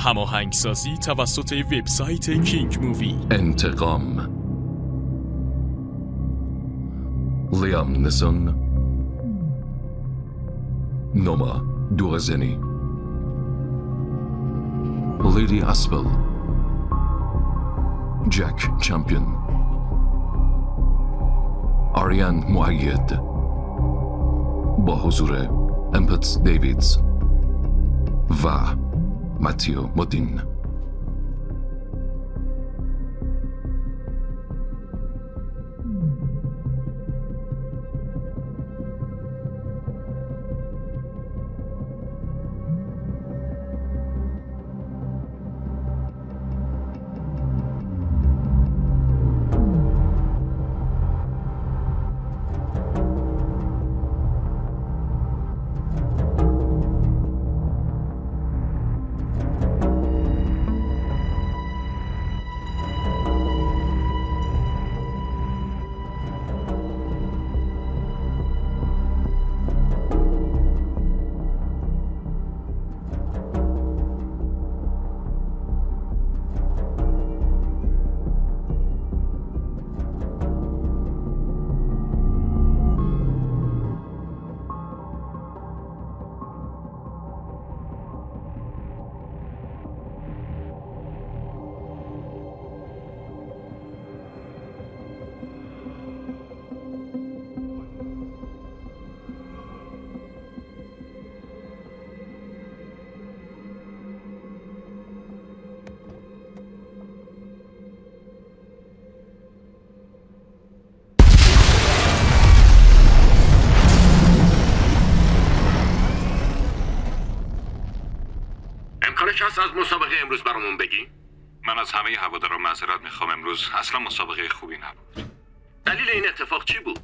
هماهنگسازی توسط وبسایت کینگ مووی. انتقام. لیام نیسون، نوما دوغزنی، لیدی اسپل، جک چمپیون، آریان مؤید، با حضور امپت دیویدز و ماتیو مودین. امکانش هست از مسابقه امروز برامون بگی؟ من از همه هواداران معذرت میخوام، امروز اصلا مسابقه خوبی نبود. دلیل این اتفاق چی بود؟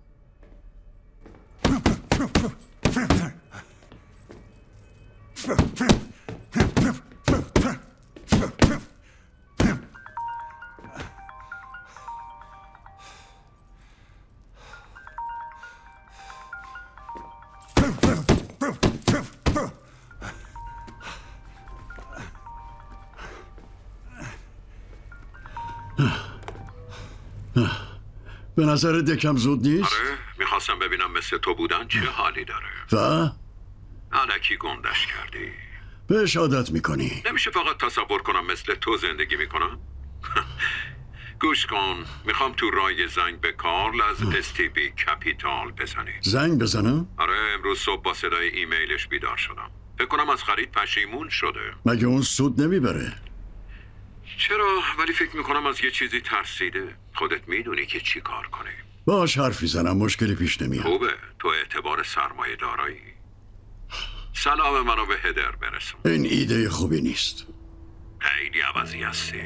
به نظرت یکم زود نیست؟ آره، میخواستم ببینم مثل تو بودن چه حالی داره. و؟ الکی گندش کردی. بهش عادت میکنی. نمیشه فقط تصور کنم مثل تو زندگی میکنم؟ گوش کن، میخوام تو رای زنگ به کارل از استیبی کپیتال بزنی. زنگ بزنم؟ آره، امروز صبح با صدای ایمیلش بیدار شدم. فکر کنم از خرید پشیمون شده. مگه اون سود نمیبره؟ چرا؟ ولی فکر میکنم از یه چیزی ترسیده. خودت میدونی که چی کار کنی. باش حرفی زنم، مشکلی پیش نمیاد. خوبه، تو اعتبار سرمایه دارایی. سلام منو به هدر برسون. این ایده خوبی نیست. خیلی عوضی هستی.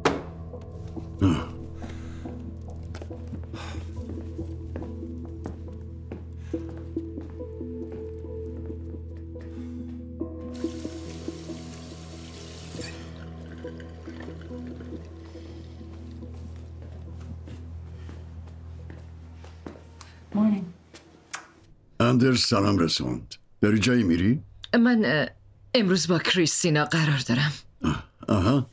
اندرز سلام رسوند. داری جایی میری؟ من امروز با کریستینا قرار دارم. آها.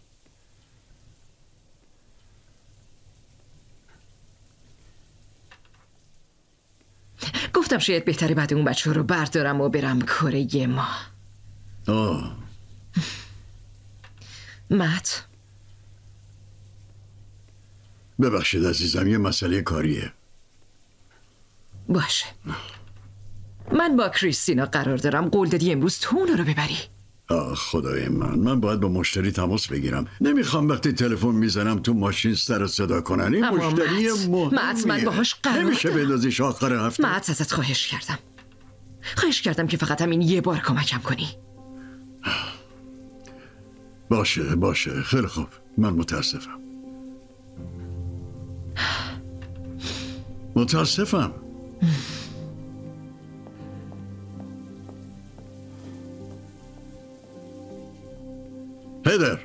گفتم شاید بهتره بعد اون بچه رو بردارم و برم کره یه ماه. مت، ببخشید عزیزم، یه مسئله کاریه. باشه. من با کریستینا قرار دارم. قول دادی امروز تو اونا رو ببری. خدای من باید با مشتری تماس بگیرم. نمیخوام وقتی تلفن میزنم تو ماشین سر صدا کنن. این مشتری مت، من باهاش قرار نمیشه بندازیش آخر هفته. مت، ازت خواهش کردم که فقط همین یه بار کمکم کنی. باشه خیلی خوب. من متاسفم. هدر،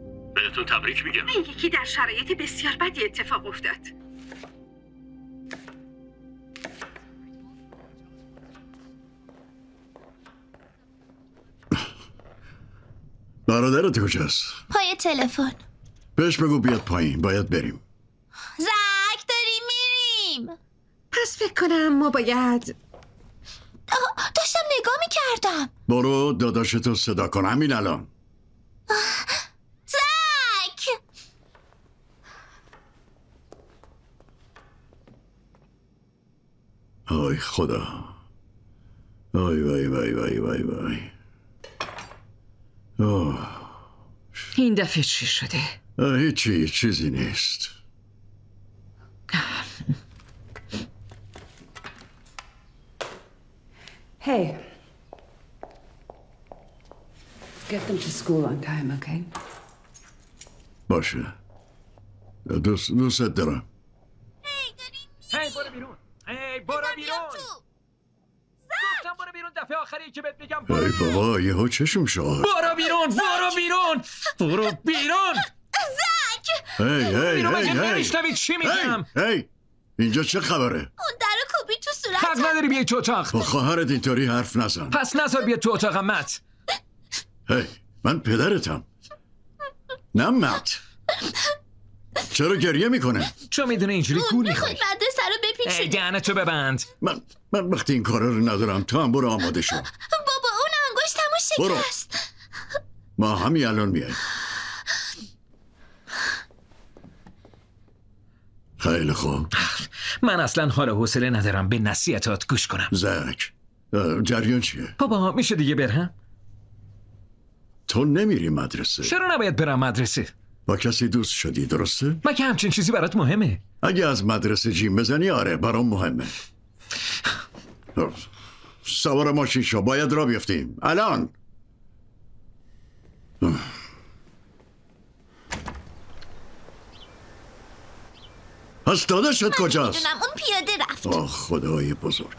بهتون تبریک میگم. این یکی در شرایط بسیار بدی اتفاق افتاد. برادرت کجاست؟ پای تلفن. بهش بگو بیاد پایین، باید بریم. زک داریم میریم. پس فکر کنم ما باید داشتم نگاه میکردم. برو داداشتو صدا کن همین الان. زک! آی خدا. آی وای وای وای وای وای. این دفعه چی شده؟ هیچی، چیزی نیست. Hey. Get them to school on time, okay? باشه. دوست دارم. هی برو بیرون. هی برو بیرون. گفتم برو بیرون، دفعه آخری که بهت میگم برو بیرون. ای بابا یهو چشم شد. برو بیرون، برو بیرون. برو بیرون. زک! هی مگه نمیشنوی چی میگم؟ هی اینجا چه خبره؟ اون درو کوبی تو صورتم. حق نداری بیای تو اتاق. با خواهرت اینطوری حرف نزن. پس نذار بیاد تو اتاقم مت. هی من پدرتم. نه مت. چرا گریه میکنه؟ چون میدونه اینجوری گول میخوری. میخواد مدرسه رو بپیچونه. ای دهنتو ببند. من وقتی این کارا رو ندارم. تو هم برو آماده شو. بابا اون انگشتمو شکست. ما همین الان میایم. خیلی خوب. من اصلا حال و حوصله ندارم به نصیحتات گوش کنم. زک جریان چیه؟ بابا میشه دیگه برم؟ تو نمیری مدرسه. چرا نباید برم مدرسه؟ با کسی دوست شدی درسته؟ مگه همچین چیزی برات مهمه؟ اگه از مدرسه جیم بزنی آره برام مهمه. سوار ماشین شو، باید را بیفتیم الان. پس داداشت کجاست؟ میدونم اون پیاده رفت. آه خدای بزرگ.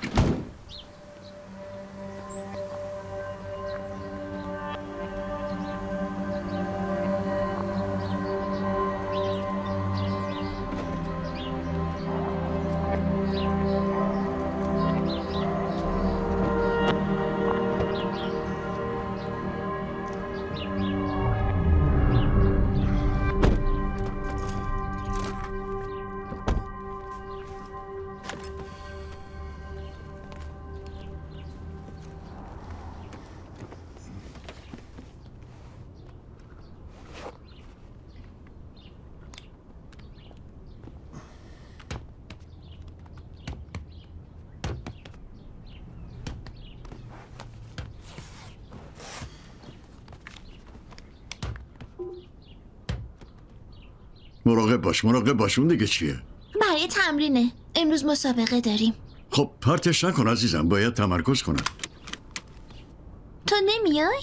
مراقب باش اون دیگه چیه؟ برای تمرینه. امروز مسابقه داریم. خب پرتش نکن عزیزم، باید تمرکز کنم. تو نمیای؟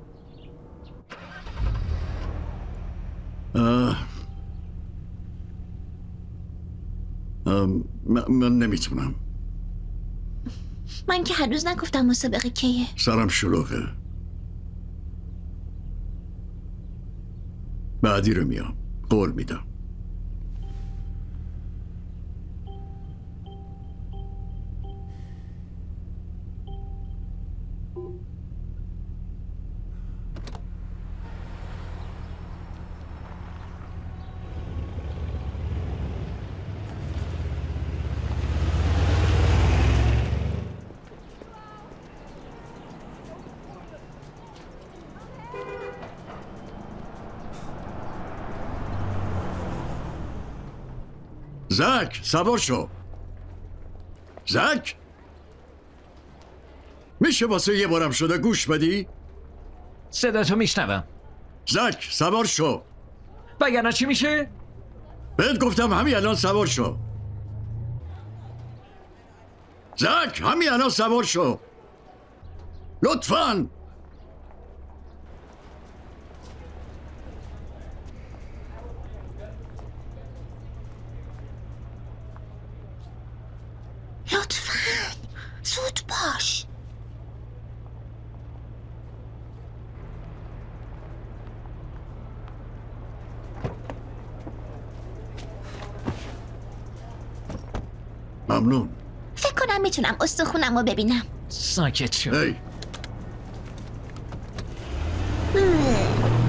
من نمیتونم. من که هنوز نگفتم مسابقه کیه. سرم شلوغه. بعدی رو میام، قول میدم. زک سوار شو. زک میشه واسه یه بارم شده گوش بدی؟ صدا تو میشنوم. زک سوار شو. وگرنه چی میشه؟ بهت گفتم همین الان سوار شو. زک همین الان سوار شو لطفاً. لطفاً زود باش. ممنون. فکر کنم میتونم استخونم رو ببینم. ساکت شو. هی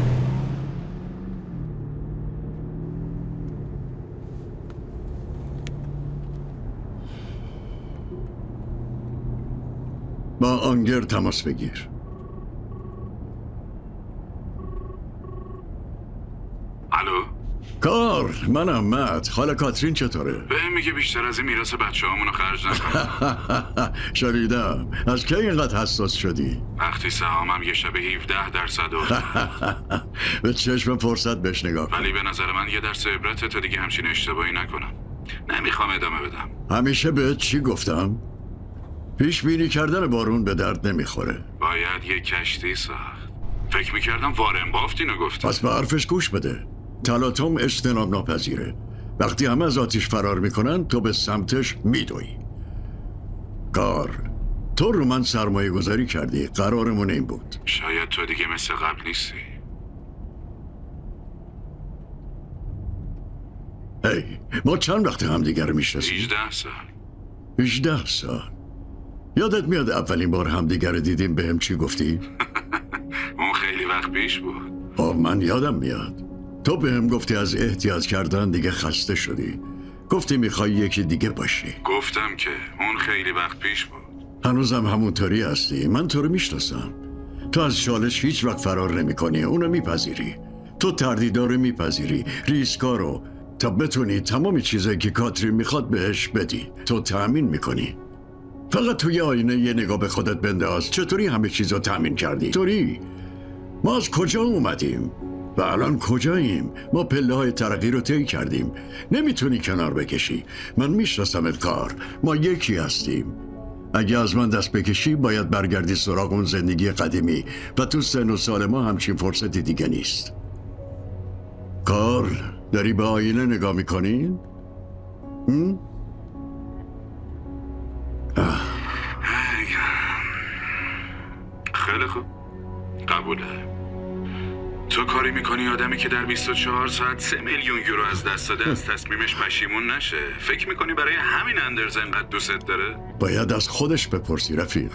با آنگر تماس بگیر. الو؟ کار، منم مت. حالا کاترین چطوره؟ بهم میگه بیشتر از این میراث بچه‌هامونو خرج نکنم. شنیدم. از کی اینقدر حساس شدی؟ وقتی سهامم یه شب 17% به چشم فرصت بهش نگاه کن. ولی به نظر من یه درس عبرته تا دیگه همچین اشتباهی نکنم. نمیخوام ادامه بدم. همیشه بهت چی گفتم؟ پیش بینی کردن بارون به درد نمیخوره. باید یه کشتی ساخت. فکر میکردم وارن بافت اینو گفت. پس به حرفش گوش بده. تلاطم اجتناب ناپذیره. وقتی همه از آتیش فرار میکنن تو به سمتش میدوی. کار، تو رو من سرمایه گذاری کردی. قرارمون این بود. شاید تو دیگه مثل قبل نیستی. ما چند وقت هم دیگر میشناسیم؟ 18 سال. 18 سال. یادت میاد اولین بار هم دیگر دیدیم بهم چی گفتی؟ اون خیلی وقت پیش بود. من یادم میاد. تو بهم گفتی از احتیاط کردن دیگه خسته شدی. گفتی میخوای یکی دیگه باشی. گفتم که اون خیلی وقت پیش بود. هنوزم همونطوری هستی. من تو رو میشناسم. تو از چالش هیچ وقت فرار نمی کنی. اونو میپذیری. تو تردیدا رو میپذیری. ریسکا رو تا بتونی تمامی چیزایی که کاترین میخواد بهش بدی. تو تأمین میکنی. فقط توی آینه یه نگاه به خودت بنداز. چطوری همه چیزو تأمین کردی؟ طوری ما از کجا اومدیم و الان کجاییم؟ ما پله های ترقی رو طی کردیم. نمیتونی کنار بکشی. من میشناسمت کار. ما یکی هستیم. اگه از من دست بکشی باید برگردی سراغ اون زندگی قدیمی و تو سن و سال ما همچین فرصتی دیگه نیست. کار، داری به آینه نگاه میکنی؟ خیلی خوب، قبوله. تو کاری میکنی آدمی که در 24 ساعت 3 میلیون یورو از دست داده از تصمیمش پشیمون نشه. فکر میکنی برای همین اندرز انقدر دوست داره؟ باید از خودش بپرسی رفیق.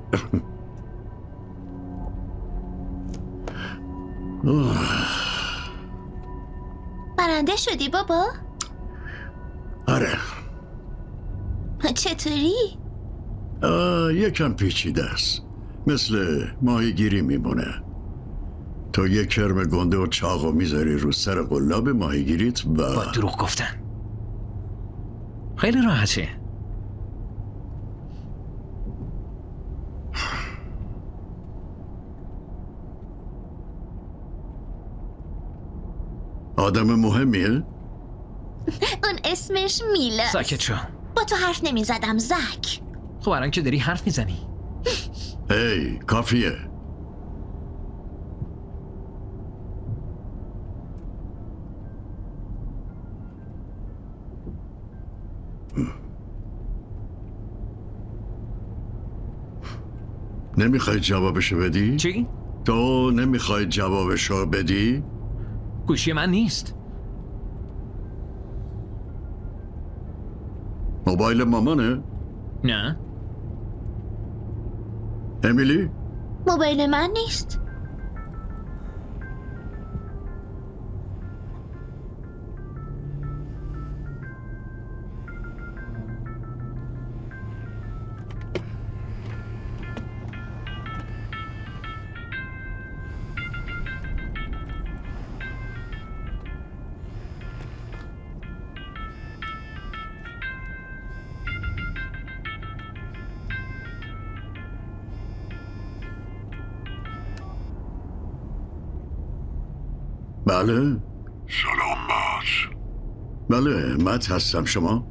برنده شدی بابا؟ آره. چطوری؟ یکم پیچیده است. مثل ماهیگیری میمونه. تو یک کرم گنده و چاقو میذاری رو سر قلاب ماهیگیریت و با دروغ گفتن. خیلی راحته. آدم مهمیه؟ اون اسمش میلاست. ساکت شو. با تو حرف نمی زدم زک. خب الان که داری حرف میزنی. کافیه. نمیخوای جوابشو بدی؟ چی؟ تو نمیخوای جوابشو بدی؟ گوشی من نیست. موبایل مامانه؟ نه. امیلی؟ موبایل من نیست. بله؟ سلام مات. بله مت هستم. شما؟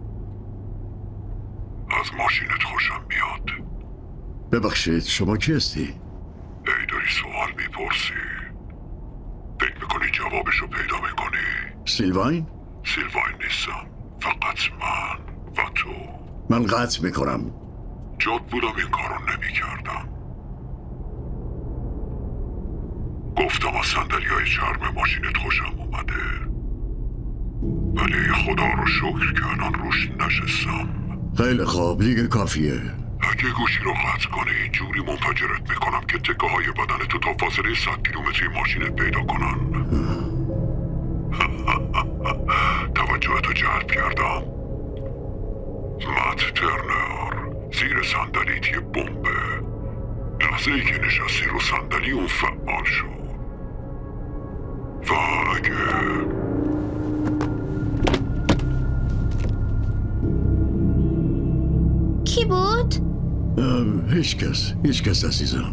از ماشینت خوشم میاد. ببخشید شما کی هستی؟ ای داری سوال میپرسی. فکر میکنی جوابشو پیدا میکنی؟ سیلواین؟ سیلواین نیستم. فقط من و تو. من قطع میکنم. جاد بودم این کارو نمیکردم. گفتم از صندلی‌های چرم ماشینت خوشم اومده، ولی خدا رو شکر که الان روش نشستم. خیلی خوب دیگه کافیه. اگه گوشی رو قطع کنی اینجوری منفجرت میکنم که تکه های بدن تو تا فاصله 100 کیلومتری ماشینت پیدا کنن. توجهتو جلب کردم. مت ترنر، زیر صندلیت یه بمبه. لحظه ای که نشستی رو صندلی اون فعال شد. و اگه کی بود؟ هیچ کس عزیزم.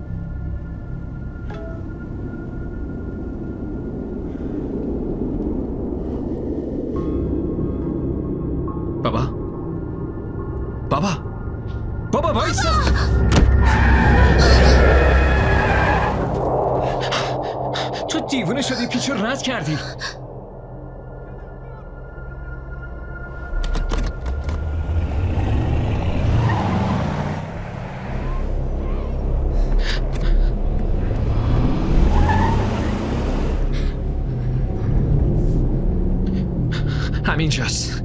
بابا وایسا. تو دیوونه شدی، پیچو رد کردی. همینجاست.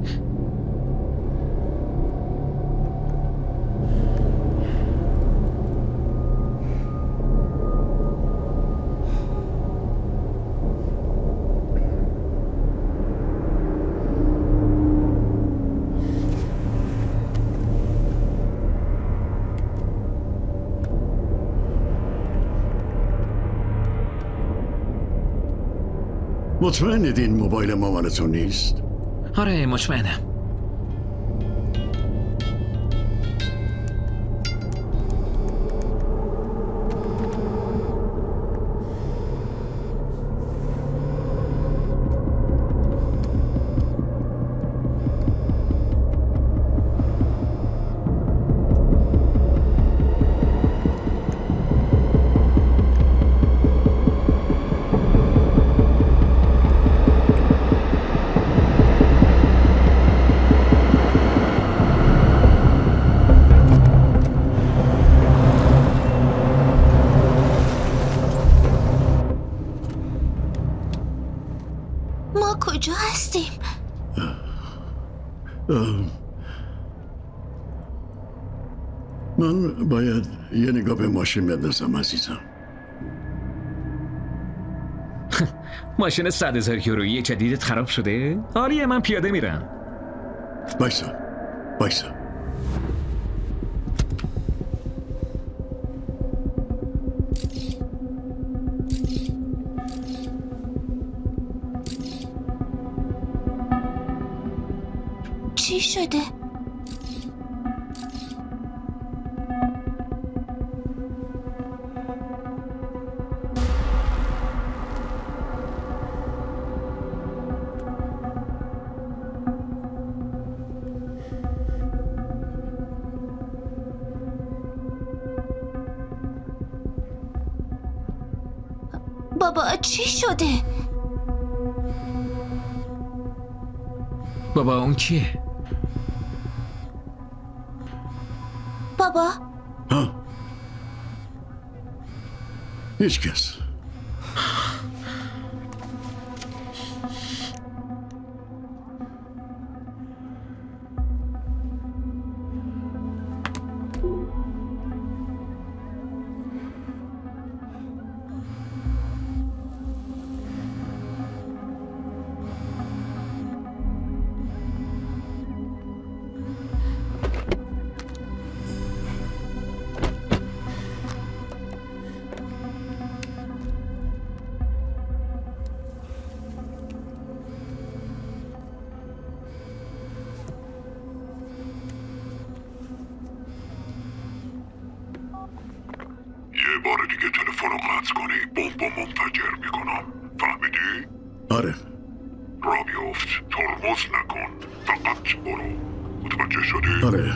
مطمئنید این موبایل مامانتون نیست؟ آره مطمئنم. کجا هستیم؟ من باید یه نگاه به ماشین بندازم عزیزم. ماشین 100,000 یورویی جدیدت خراب شده؟ آره من پیاده میرم. بایسا. چی شده؟ بابا چی شده؟ بابا اون کیه؟ بابا؟ ها؟ هیچ کس. بار دیگه تلفن رو قطع کنی بمب منفجر میکنم. فهمیدی؟ آره. را بیفت، ترمز نکن، فقط برو. متوجه شدی؟ آره.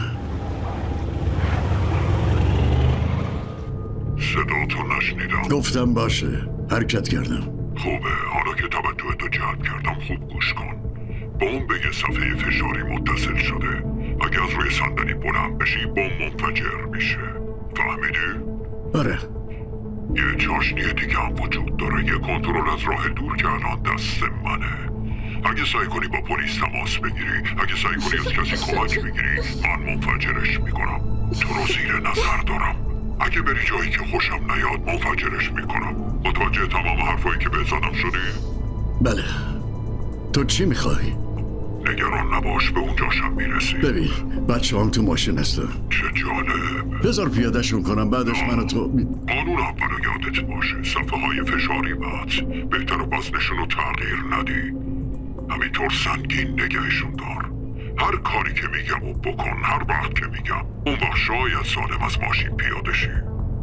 صدا تو نشنیدم. گفتم باشه. حرکت کردم. خوبه، حالا که توجهتو جلب کردم خوب گوش کن. بمب به یه صفحه فشاری متصل شده. اگه از روی صندلی بلند بشی بمب منفجر میشه. فهمیدی؟ آره. یه چاشنی دیگه هم وجود داره. یه کنترل از راه دور که الان دست منه. اگه سعی کنی با پلیس تماس بگیری، اگه سعی کنی از کسی کمک بگیری، من منفجرش میکنم. تو رو زیر نظر دارم. اگه بری جایی که خوشم نیاد منفجرش میکنم. متوجه تمام حرفایی که بهت زدم شدی؟ بله. تو چی میخوای؟ نگران نباش، به اونجاشم میرسی. ببین بچه هم تو ماشین هستن. چه جالب. بذار پیادهشون کنم بعدش من و تو قانون اولو یادت باشه، صفحه های فشاری مات بهتر وزنشون رو تغییر ندی، همینطور سنگین نگهشون دار. هر کاری که میگم و بکن هر وقت که میگم، اون وقت شاید سالم از ماشین پیاده شی.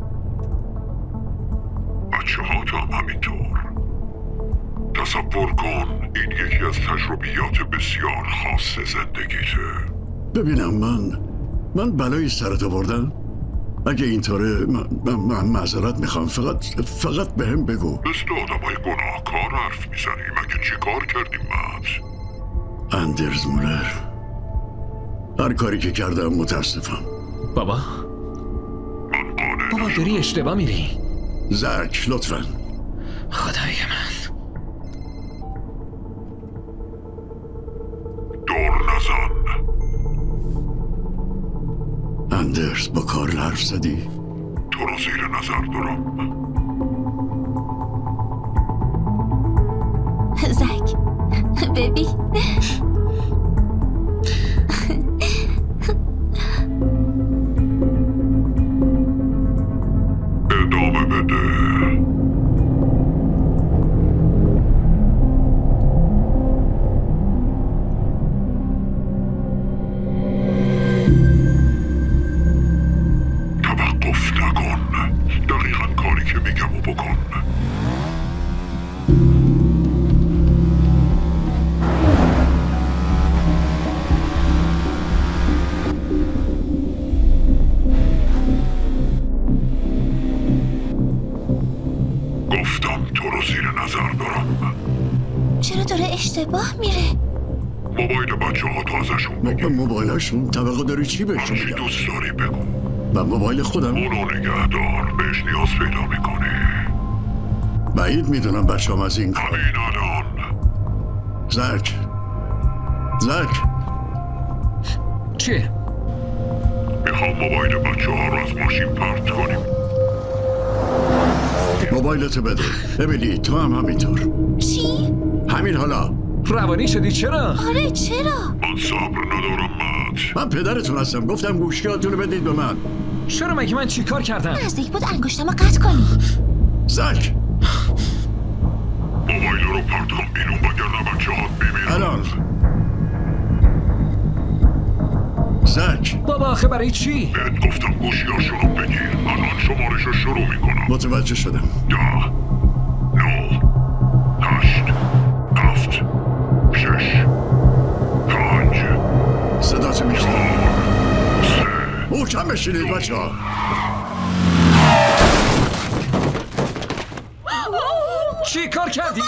بچه ها تو هم همینطور. تصور کن این یکی از تجربیات بسیار خاص زندگیته. ببینم من بلایی سرت آوردم؟ اگه اینطوره من معذرت میخوام، فقط به هم بگو. مثل آدمای گناهکار حرف میزنی، مگه چی کار کردیم مات؟ اندرز مولر، هر کاری که کردم متاسفم. بابا داری اشتباه میری. زک لطفا. خدای من. دور نزن. اندرز با کارل حرف زدی؟ تو رو زیر نظر دارم. زک ببین. ادامه بده. توقف نکن. دقیقاً کاری که میگم و بکن. گفتم تو رو زیر نظر دارم. چرا داره اشتباه میره؟ موبایل بچه ها تو ازشون بگیر. موبایلشون توقع داری چی بهشون هرچی بگم؟ دوست داری بگو. من موبایل خودم؟ اونو نگه دار، بهش نیاز پیدا میکنی. بعید میدونم بچه‌ام از این کار. همین الان. زک چیه؟ میخوام موبایل بچه ها رو از ماشین پرت کنیم. موبایلتو بده. امیلی تو هم همینطور. چی؟ همین حالا. روانی شدی چرا؟ آره چرا؟ من صبر ندارم مات. من پدرتون هستم، گفتم گوشیاتونو بدید به من. چرا مگه من چی کار کردم؟ نزدیک بود انگشتمو قطع کنی. زک موبایل رو پرت کن بیرون وگرنه بچه ها ببینن. الان. زک بابا آخه برای چی؟ بهت گفتم گوشیاشون رو بگیر. الان شمارش رو شروع میکنم. متوجه شدم. 10 9 8 7 6 5 صداتو میشنم. 3 محکم بشینید بچه ها. چی کار کردی؟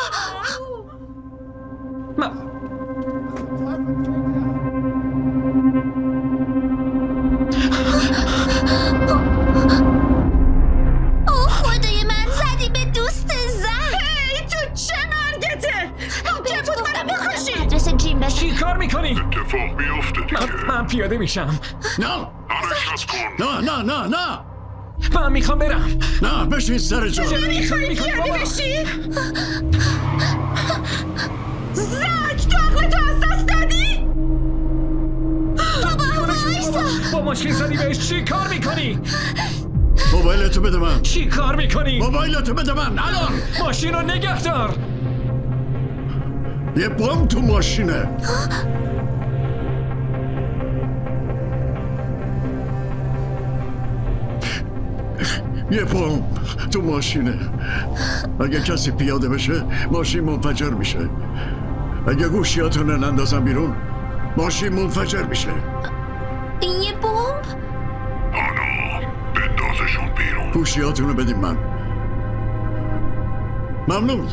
اوه خدای من، زدی به دوست زن. هی تو چه مرگته؟ چه بود منو بخشی؟ مدرسه جیم بزن. چی کار میکنی؟ اتفاق میافته دیگه. من پیاده میشم. نه حرکت کن. نه من میخوام برم. نه بشین سر جا. چه میخوای پیاده بشی؟ زک تو عقلتو از دست دادی؟ بابا وایسا. با مشکل زدی بهش چی کار میکنی؟ موبایلتو بده من. چی کار میکنی؟ موبایلتو بده من الان. ماشین رو نگه دار. یه بمب تو ماشینه. یه بمب تو ماشینه. اگه کسی پیاده بشه ماشین منفجر میشه. اگه گوشیاتو نندازم بیرون ماشین منفجر میشه. یه بمب؟ حالا بندازشون بیرون. گوشیاتونو بدیم من. ممنون.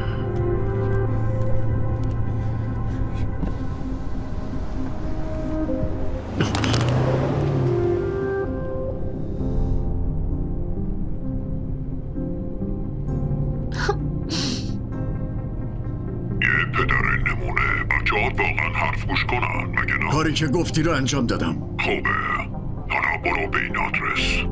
حرف گوش کنن مگه نه؟ کاری که گفتی رو انجام دادم. خوبه، حالا برو به این آدرس.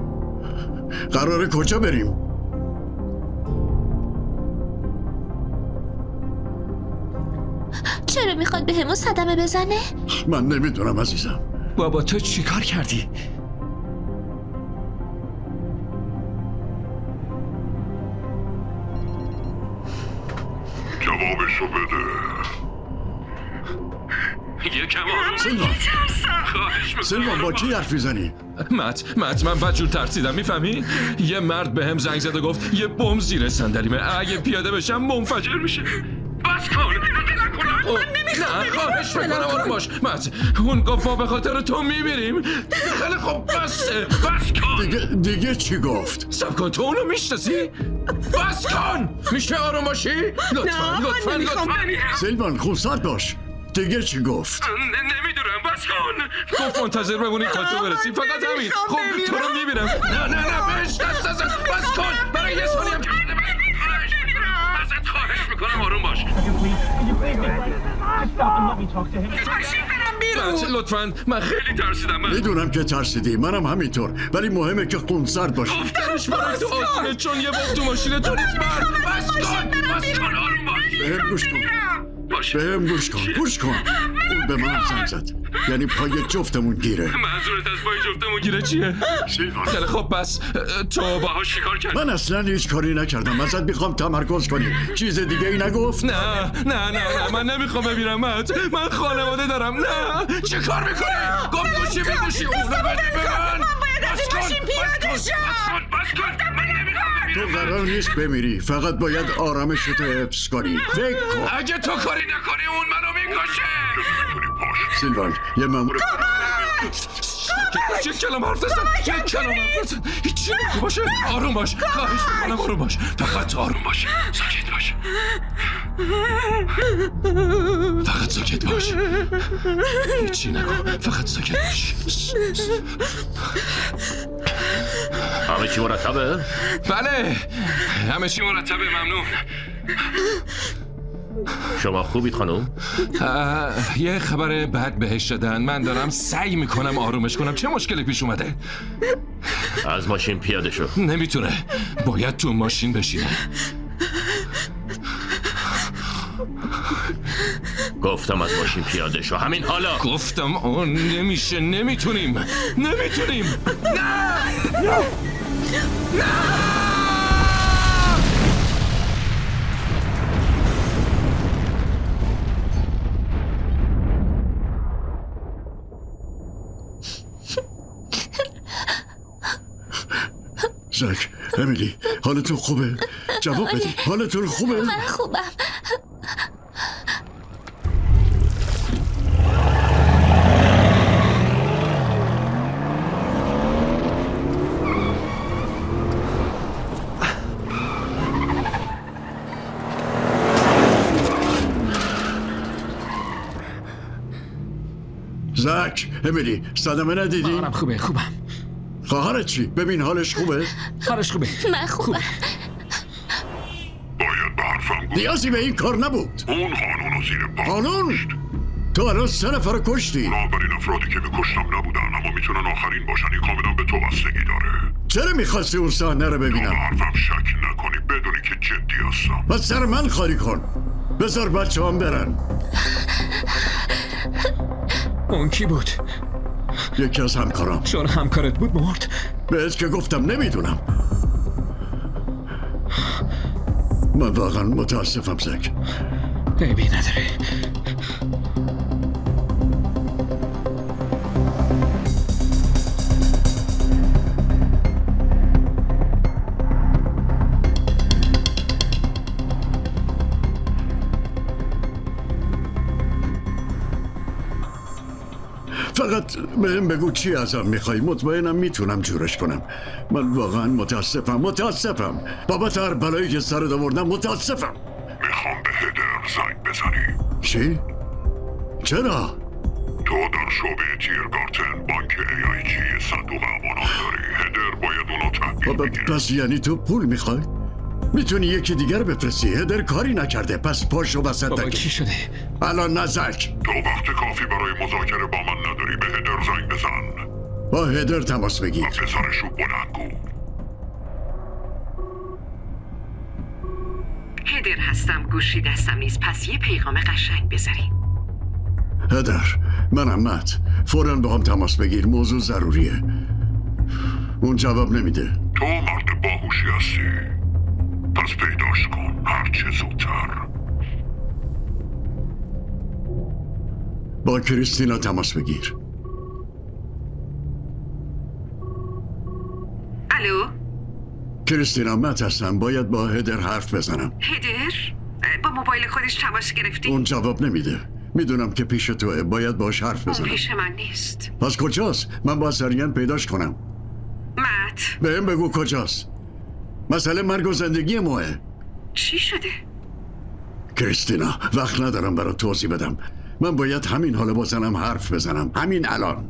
قراره کجا بریم؟ چرا میخواد به همون صدمه بزنه؟ من نمیدونم عزیزم. بابا تو چی کار کردی؟ جوابشو بده. یکم آروم سیلوان با کی حرف میزنی؟ مت من بدجور ترسیدم میفهمی؟ یه مرد به هم زنگ زد و گفت یه بمب زیر صندلیمه، اگه پیاده بشم منفجر میشه. بس کن. نه خواهش میکنم آروم باش. مت اون گفت ما به خاطر تو میمیریم. خیلی خب بس کن. دیگه چی گفت؟ سب کن، تو اونو میشناسی؟ بس کن. میشه آروم باشی؟ لطفاً سیلوان خوشحال باش. دیگه چی گفت؟ نمیدونم، بس کن. گفت منتظر بمونی کاتو برسی، فقط همین. خب تو رو میبینم. نه بهش دست نزن. بس کن برای یه ثانیه. ازت خواهش میکنم آروم باش. لطفاً من خیلی ترسیدم. میدونم که ترسیدی، منم همینطور، ولی مهمه که خونسرد باشی. گفتنش برای تو آسونه چون یه باب تو ماشینه تو نیست. بس کن آروم باش. بهم گوش کن. اون به منم زنگ زد، یعنی پای جفتمون گیره. منظورت از پای جفتمون گیره چیه؟ سیلوان خیلی خب پس تو باهاش چیکار کردی؟ من اصلا هیچ کاری نکردم، ازت میخوام تمرکز کنی. چیز دیگه ای نگفت؟ نه من نمیخوام ببینم. من خانواده دارم. نه چه کار میکنی؟ گفت گوشی اونو بده به من. بس کن. تو قرار نیست بمیری، فقط باید آرامشتو حفظ کنی. فکر کن. اگه تو کاری نکنی اون منو میکشه. سیلوان یه مامور یک کلام حرف نزن. هیچی نگو باشه. آروم باش. خواهش میکنم آروم باش. فقط آروم باش. ساکت باش. هیچی نگو. فقط ساکت باش. همه چی مرتبه؟ بله همه چی مرتبه. ممنون. شما خوبید خانم؟ یه خبر بد بهش دادن. من دارم سعی میکنم آرومش کنم. چه مشکلی پیش اومده؟ از ماشین پیاده شو. نمیتونه، باید تو ماشین بشینه. گفتم از ماشین پیاده شو همین حالا. گفتم اون نمیشه. نمیتونیم. نه زک، امیلی حالتون خوبه؟ جواب بدی. حالتون خوبه؟ من خوبم. زک، امیلی صدمه ندیدی؟ منم خوبم. خواهرت چی؟ ببین حالش خوبه؟ من خوبم. باید به حرفم گوش. نیازی به این کار نبود. اون قانونو زیر پا قانون؟ تو الان 3 نفر کشتی. اونا اولین افرادی که میکشتم نبودن، اما میتونن آخرین باشن. این کاملا به تو بستگی داره. چرا میخواستی اون صحنه رو تو به ببینم؟ حرفم شک نکنی، بدونی که جدی هستم. بس سر من خالی کن. بذار بچه هم برن. اون کی بود؟ یکی از همکارم. چون همکارت بود مرد؟ بهت که گفتم نمیدونم. من واقعا متاسفم زک. عیبی نداره. فقط بهم بگو چی ازم میخوای. مطمئنم میتونم جورش کنم. من واقعا متاسفم. بابت هر بلایی که سرت آوردم متاسفم. میخوام به هدر زنگ بزنی. چی؟ چرا؟ تو در شعبه تیرگارتن بانک AIG صندوق امانات داری. هدر باید اونو تحویل بگیره. پس یعنی تو پول میخوای؟ میتونی یکی دیگر بفرستی. هدر کاری نکرده، پس پاشو وسط بابا نگیر. چی شده؟ الان نزک. تو وقت کافی برای مذاکره با من نداری. به هدر زنگ بزن. با هدر تماس بگیر. و پسرشو بلند گو. هدر هستم، گوشی دستم نیست، پس یه پیغام قشنگ بذارین. هدر، منم مت. فوراً با هم تماس بگیر، موضوع ضروریه. اون جواب نمیده. تو مرد باهوشی هستی، پس پیداش کن هرچه زودتر. با کریستینا تماس بگیر. الو؟ کریستینا، مت هستم. باید با هدر حرف بزنم. هدر؟ با موبایل خودش تماس گرفتی؟ اون جواب نمیده. میدونم که پیش توه، باید باش حرف بزنم. اون پیش من نیست. پس کجاست؟ من باید سریعا پیداش کنم. مت، بهم بگو کجاست. مسئله مرگ و زندگی ماه. چی شده؟ کریستینا، وقت ندارم برات توضیح بدم. من باید همین حالا بازنم حرف بزنم، همین الان.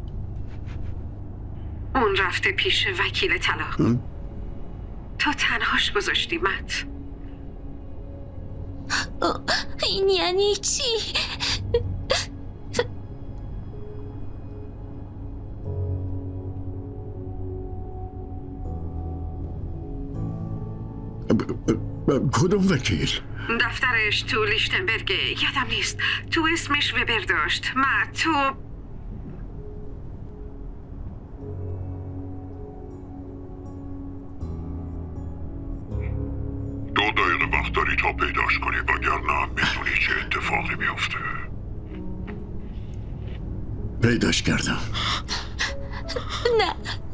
اون رفته پیش وکیل طلاق. تو تنهاش گذاشتی مت. این یعنی چی؟ کدوم وکیل؟ دفترش تو لیشتنبرگ، یادم نیست. تو اسمش وبر داشت. مت، تو دو دقیقه وقت داری تا پیداش کنی، وگرنه میدونی چه اتفاقی میفته. پیداش کردم. نه.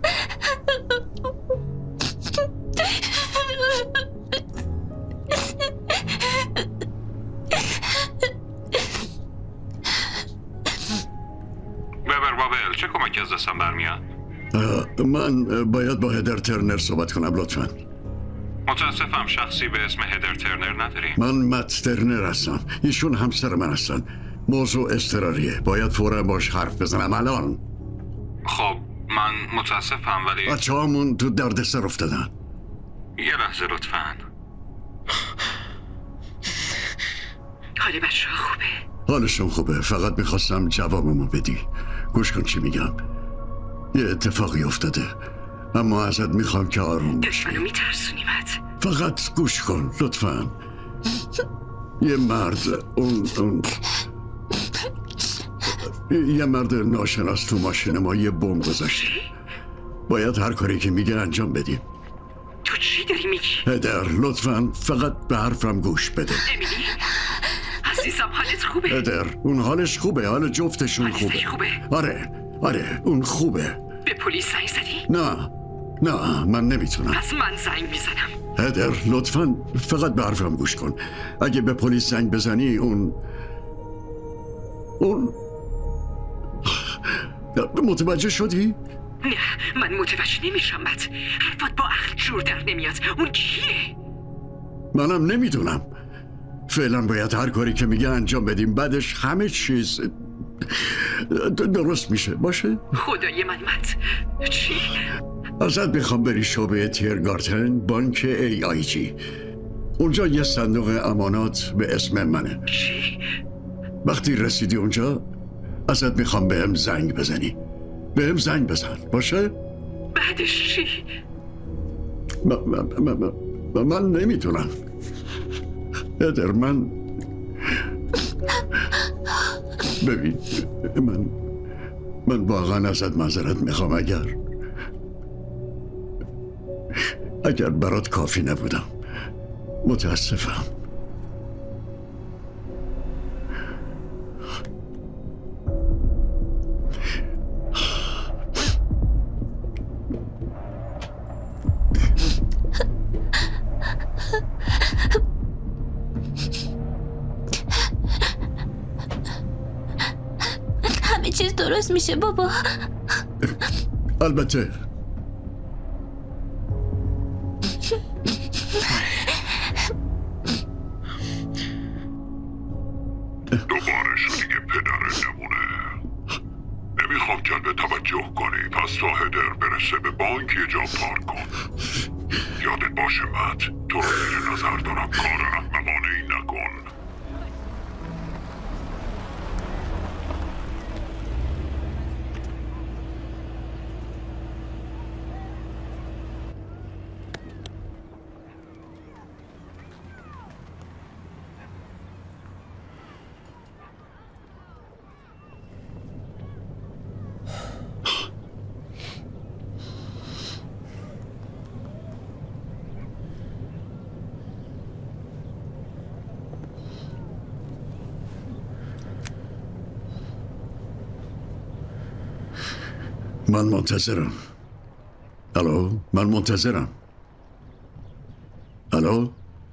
وبر بابل، چه کمکی از دستم برمیاد؟ من باید با هدر ترنر صحبت کنم لطفاً. متاسفم، شخصی به اسم هدر ترنر نداریم. من مت ترنر هستم. ایشون همسر من هستن. موضوع اضطراریه، باید فوراً باش حرف بزنم الان. خب من متاسفم ولی بچه‌هامون تو دردسر افتادن. یه لحظه لطفاً. حال بچه ها خوبه؟ حالشون خوبه، فقط میخواستم جوابمو بدی. گوش کن چی میگم. یه اتفاقی افتاده، اما ازت میخوام که آروم باشی. دشمنو میترسونی مت. فقط گوش کن لطفاً. یه مرد یه مرد ناشناس تو ماشین ما یه بمب گذاشته. باید هر کاری که میگه انجام بدیم. تو چی داری میگی؟ هدر لطفاً فقط به حرفم گوش بده. امیلی عزیزم، حالت خوبه؟ هدر اون حالش خوبه، حال جفتشون خوبه. آره اون خوبه. به پلیس زنگ زدی؟ نه من نمیتونم. پس من زنگ میزنم. هدر لطفاً فقط به حرفم گوش کن. اگه به پلیس زنگ بزنی اون متوجه شدی؟ نه من متوجه نمیشم مت. حرفات با عقل جور در نمیاد. اون کیه؟ منم نمیدونم. فعلا باید هر کاری که میگه انجام بدیم، بعدش همه چیز درست میشه. باشه؟ خدای من مت. چی؟ ازت میخوام بری شعبه تیرگارتن، بانک AIG. اونجا یه صندوق امانات به اسم منه. چی؟ وقتی رسیدی اونجا ازت میخوام بهم زنگ بزنی. بهم زنگ بزن، باشه؟ بعدش چی؟ من نمیتونم. هدر من ببین، من واقعا ازت معذرت میخوام اگر برات کافی نبودم. متاسفم. همه چیز درست میشه بابا. البته. دوباره شدی که پدر نمونه. نمیخوام جلب توجه کنی، پس تا هدر برسه به بانک یه جا پارک کن. یادت باشه مت، تو رو زیر نظر دارم، کار احمقانه ای نکن. من منتظرم. الو، من منتظرم. الو.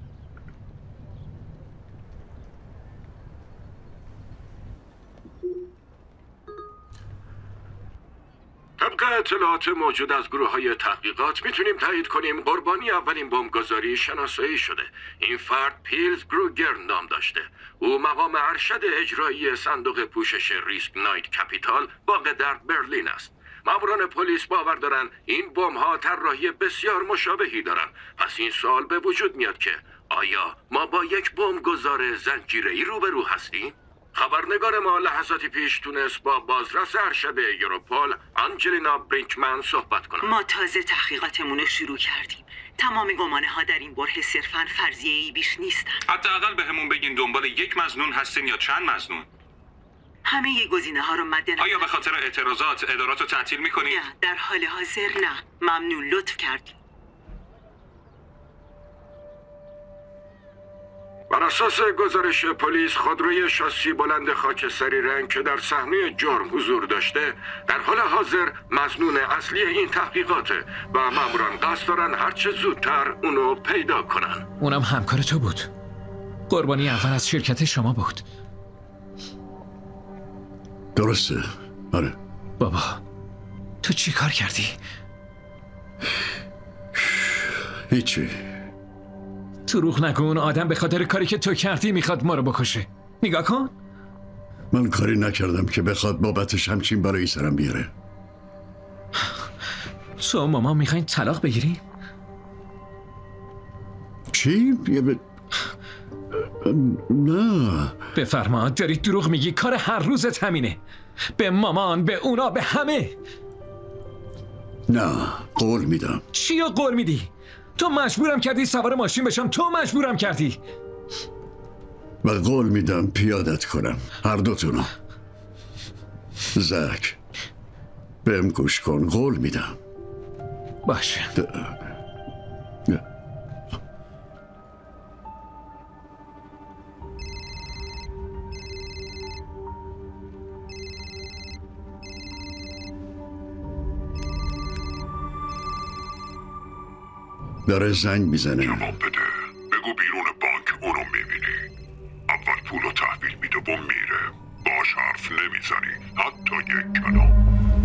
طبق اطلاعات موجود از گروه‌های تحقیقات میتونیم تایید کنیم قربانی اولین بمبگذاری شناسایی شده. این فرد پیلز گروگر نام داشته. او مقام ارشد اجرایی صندوق پوشش ریسک نایت کپیتال واقع در برلین است. ماموران پلیس باور دارن این بمب‌ها طراحی بسیار مشابهی دارن. پس این سوال به وجود میاد که آیا ما با یک بمبگذار زنجیره‌ای روبرو هستیم؟ خبرنگار ما لحظاتی پیش تونست با بازرس ارشد یوروپول آنجلینا برینکمن صحبت کنه. ما تازه تحقیقاتمون رو شروع کردیم. تمام گمانه ها در این بره صرفاً فرضیه‌ای بیش نیستن. حداقل بهمون بگین دنبال یک مظنون هستین یا چند مظنون؟ همه گزینه ها رو مد نظر. آیا به خاطر اعتراضات ادارات رو تعطیل میکنید؟ نه، در حال حاضر نه. ممنون، لطف کردید. بر اساس گزارش پلیس خودروی شاسی بلند خاکستری رنگ که در صحنه جرم حضور داشته در حال حاضر مظنون اصلی این تحقیقاته و ماموران قصد دارن هرچه زودتر اونو پیدا کنن. اونم همکار تو بود. قربانی اول از شرکت شما بود. درسته. آره. بابا تو چی کار کردی؟ هیچی. دروغ نگو. اون آدم به خاطر کاری که تو کردی میخواد ما رو بکشه. نگاه کن. من کاری نکردم که بخواد بابتش همچین برای سرم بیاره. تو ماما میخواین طلاق بگیری؟ چی؟ نه. بفرما. داری دروغ میگی. کار هر روزت همینه. به مامان، به اونا، به همه. نه، قول میدم. چی رو قول میدی؟ تو مجبورم کردی سوار ماشین بشم. تو مجبورم کردی. و قول میدم پیادت کنم هر دوتونو. زک بهم گوش کن. قول میدم. باشه. داره زنگ میزنه. جواب بده. بگو بیرون بانک اونو میبینی. اول پولو تحویل میده و میره. باش حرف نمیزنی حتی یک کلام.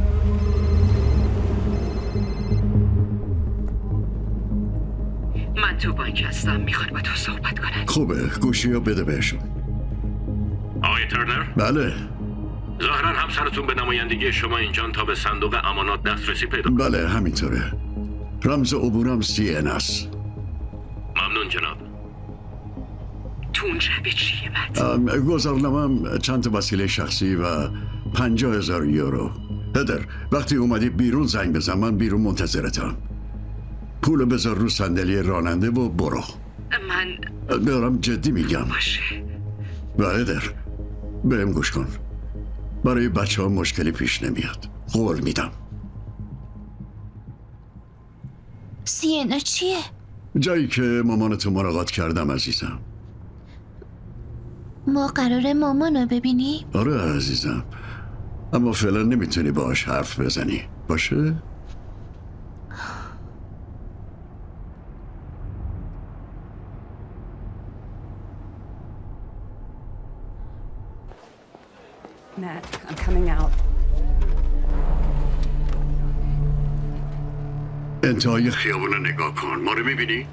من تو بانک هستم. میخواد با تو صحبت کنن. خوبه. گوشی رو بده بهشون. آقای ترنر؟ بله. ظاهرا همسرتون به نمایندگی شما اینجان تا به صندوق امانات دسترسی پیدا. بله همینطوره. رمز عبورم CN است. ممنون جناب. تو اون جعبه چیه مت؟ گذرنامه‌ام چند تا وسیله شخصی و 50,000 یورو. هدر وقتی اومدی بیرون زنگ بزن. من بیرون منتظرتم. پولو بذار رو صندلی راننده و برو. من دارم جدی میگم. باشه. و هدر بهم گوش کن. برای بچه ها مشکلی پیش نمیاد. قول میدم. سینا چیه؟ جایی که مامانتو ملاقات کردم عزیزم. ما قراره مامانو ببینی؟ آره عزیزم. اما فعلا نمیتونی باهاش حرف بزنی. باشه؟ Matt, I'm coming out. انتهای خیابون رو نگاه کن. ما رو میبینی؟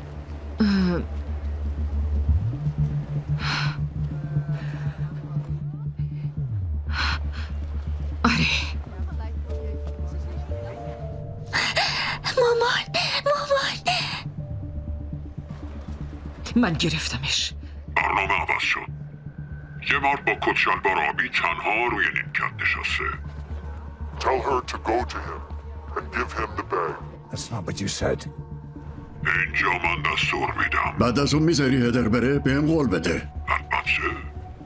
آره. مامان. من گرفتمش. برنامه عوض شد. یه مرد با کت شلوار آبی تنها روی نیمکت نشسته. Tell her to go to him and give him the bag. That's not what you said. اینجا من دستور میدم. بعد از اون میذاری هدر بره؟ بهم قول بده. البته.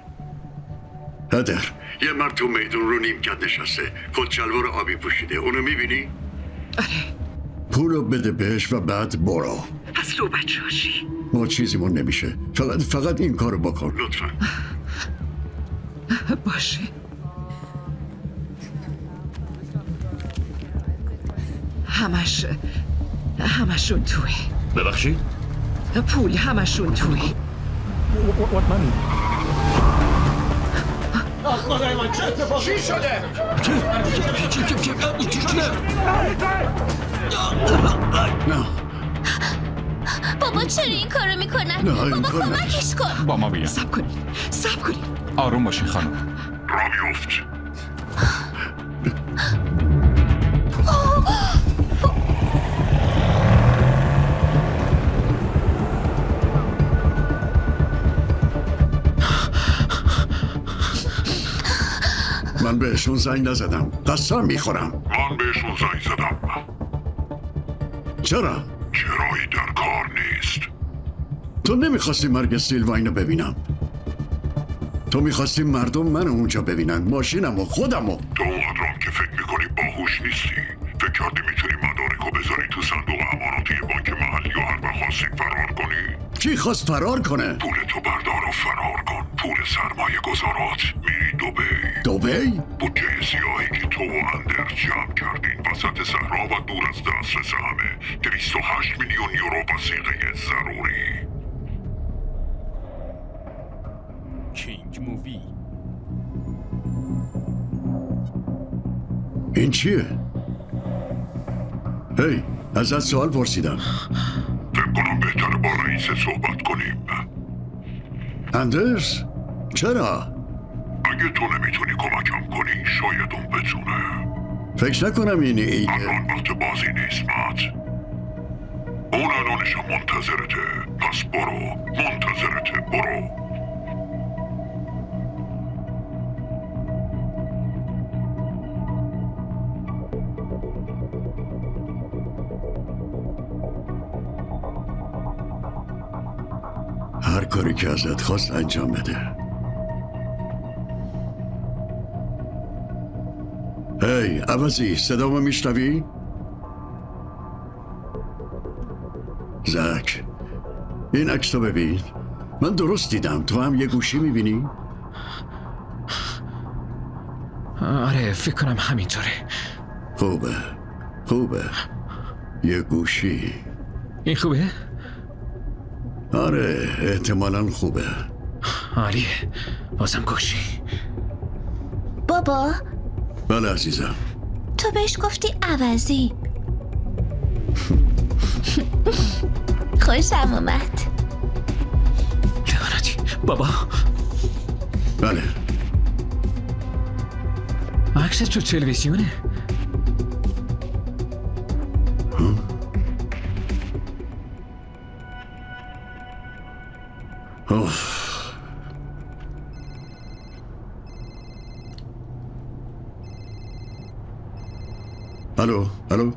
هدر یه مرد تو میدون رو نیمکت نشسته. کت شلوار آبی پوشیده. اونو میبینی؟ آره. پولو بده بهش و بعد برو. پس تو بچه هاشی. ما چیزیمون نمیشه. فقط این کارو بکن لطفا. باشه. همشون توه. ببخشید؟ پول همشون توه. What money? خدای من چه اتفاقی؟ چی شده؟ چی شده؟ نه بابا چرا این کارو میکنن؟ بابا کمکش کن. با ما بیا. صبر کنید. آروم باشین خانم. را بیفت. من بهشون زنگ نزدم. قسم میخورم. من بهشون زنگ زدم. چرا؟ چرایی در کار نیست. تو نمیخواستی مرگ سیلواینو ببینم. تو میخواستی مردم منو اونجا ببینن، ماشینم و خودم و تو اونقدرام که فکر میکنی باهوش نیستی. فکر کردی میتونی مدارکو بذاری تو صندوق امانات یه بانک محلی و هر وقت خواستی فرار کنی؟ کی خواست فرار کنه؟ پول تو بردار و فرار کن. پول سرمایه گذارات. میری دبی؟ بودجه سیاهی که تو و اندر جمع کردین وسط صحرا و دور از دسترس همه 208 میلیون یورو وثیقه ضروری. کینگ مووی. این چیه؟ هی ازت سوال پرسیدم. فکر کنم بهتره با رئیس صحبت کنیم. اندرز؟ چرا؟ اگه تو نمیتونی کمکم کنی شاید اون بتونه. فکر نکنم این ایده. الان وقت بازی نیست مات. اون الانشم منتظرته. پس برو. منتظرته. برو. هر کاری که ازت خواست انجام بده. هی عوضی صدامو میشنوی؟ زک این عکس رو ببین. من درست دیدم. تو هم یه گوشی میبینی؟ آره فکر کنم همینطوره. خوبه یه گوشی. این خوبه؟ آره احتمالاً خوبه. عالیه. بازم گوشی. بابا بله عزیزم. تو بهش گفتی عوضی. خوشم اومد. لعنتی. بابا بله عکس تو تلویزیونه. الو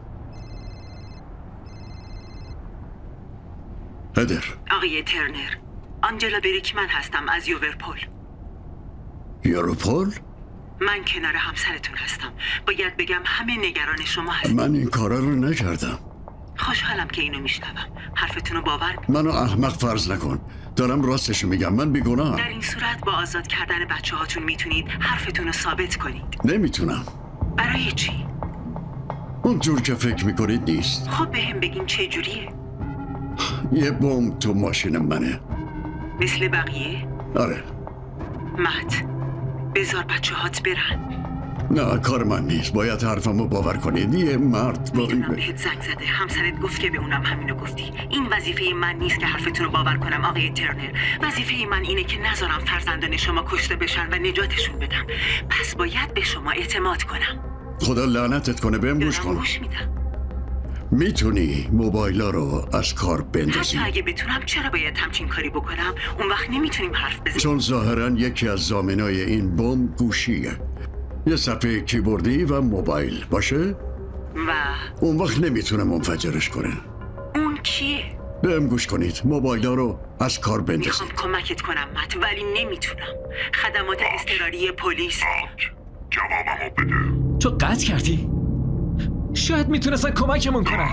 هدر. آقای ترنر، آنجلا بریکمن هستم از یوورپول. یوروپول؟ من کنار همسرتون هستم. باید بگم همه نگران شما هستم. من این کارا رو نکردم. خوشحالم که اینو میشنوم. حرفتون رو باور کن. منو احمق فرض نکن. دارم راستشو میگم. من بیگناهم. در این صورت با آزاد کردن بچه هاتون میتونید حرفتون رو ثابت کنید. نمیتونم. برای چی؟ اونجور که فکر میکنید نیست. خب بهم بگین چه جوریه؟ یه بمب تو ماشین منه. مثل بقیه؟ آره. مهد بذار بچه هات برن. نه کار من نیست. باید حرفمو باور کنید. یه مرد میدونم بهت زنگ زده. همسرت گفت که به اونم همینو گفتی. این وظیفه من نیست که حرفتون رو باور کنم آقای ترنر. وظیفه من اینه که نذارم فرزندان شما کشته بشن و نجاتشون بدم. پس باید به شما اعتماد کنم. خدا لعنتت کنه. بهم گوش کن. گوش میدم. میتونی موبایلا رو از کار بندازی؟ حتی اگه بتونم چرا باید همچین کاری بکنم؟ اون وقت نمیتونیم حرف بزنیم. چون ظاهرا یکی از ضامنای این بمب گوشیه. یه صفحه کیبوردی و موبایل باشه؟ و اون وقت نمیتونه منفجرش کنه. اون کیه؟ بهم گوش کنید. موبایلا رو از کار بندازید. میخوام کمکت کنم مت، ولی نمیتونم. خدمات اضطراری پلیس. جوابمو بده. تو قطع کردی؟ شاید میتونستن کمکمون کنن.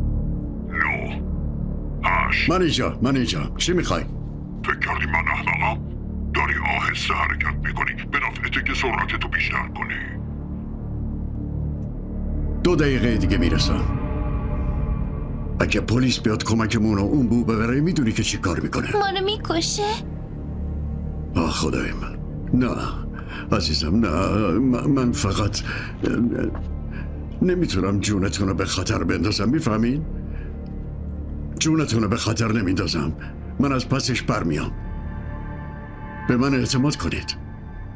من اینجا. چی میخوای؟ فکر کردی من احمقم؟ داری آهسته حرکت میکنی به نفعته که سرعتتو بیشتر کنی. 2 دقیقه دیگه میرسم. اگه پلیس بیاد کمکمون و اون بو ببره میدونی که چی کار میکنه؟ ما رو میکشه؟ آه خدای من نه عزیزم نه من فقط نمیتونم جونتون رو به خطر بندازم میفهمین؟ جونتون رو به خطر نمیندازم من از پسش برمیام به من اعتماد کنید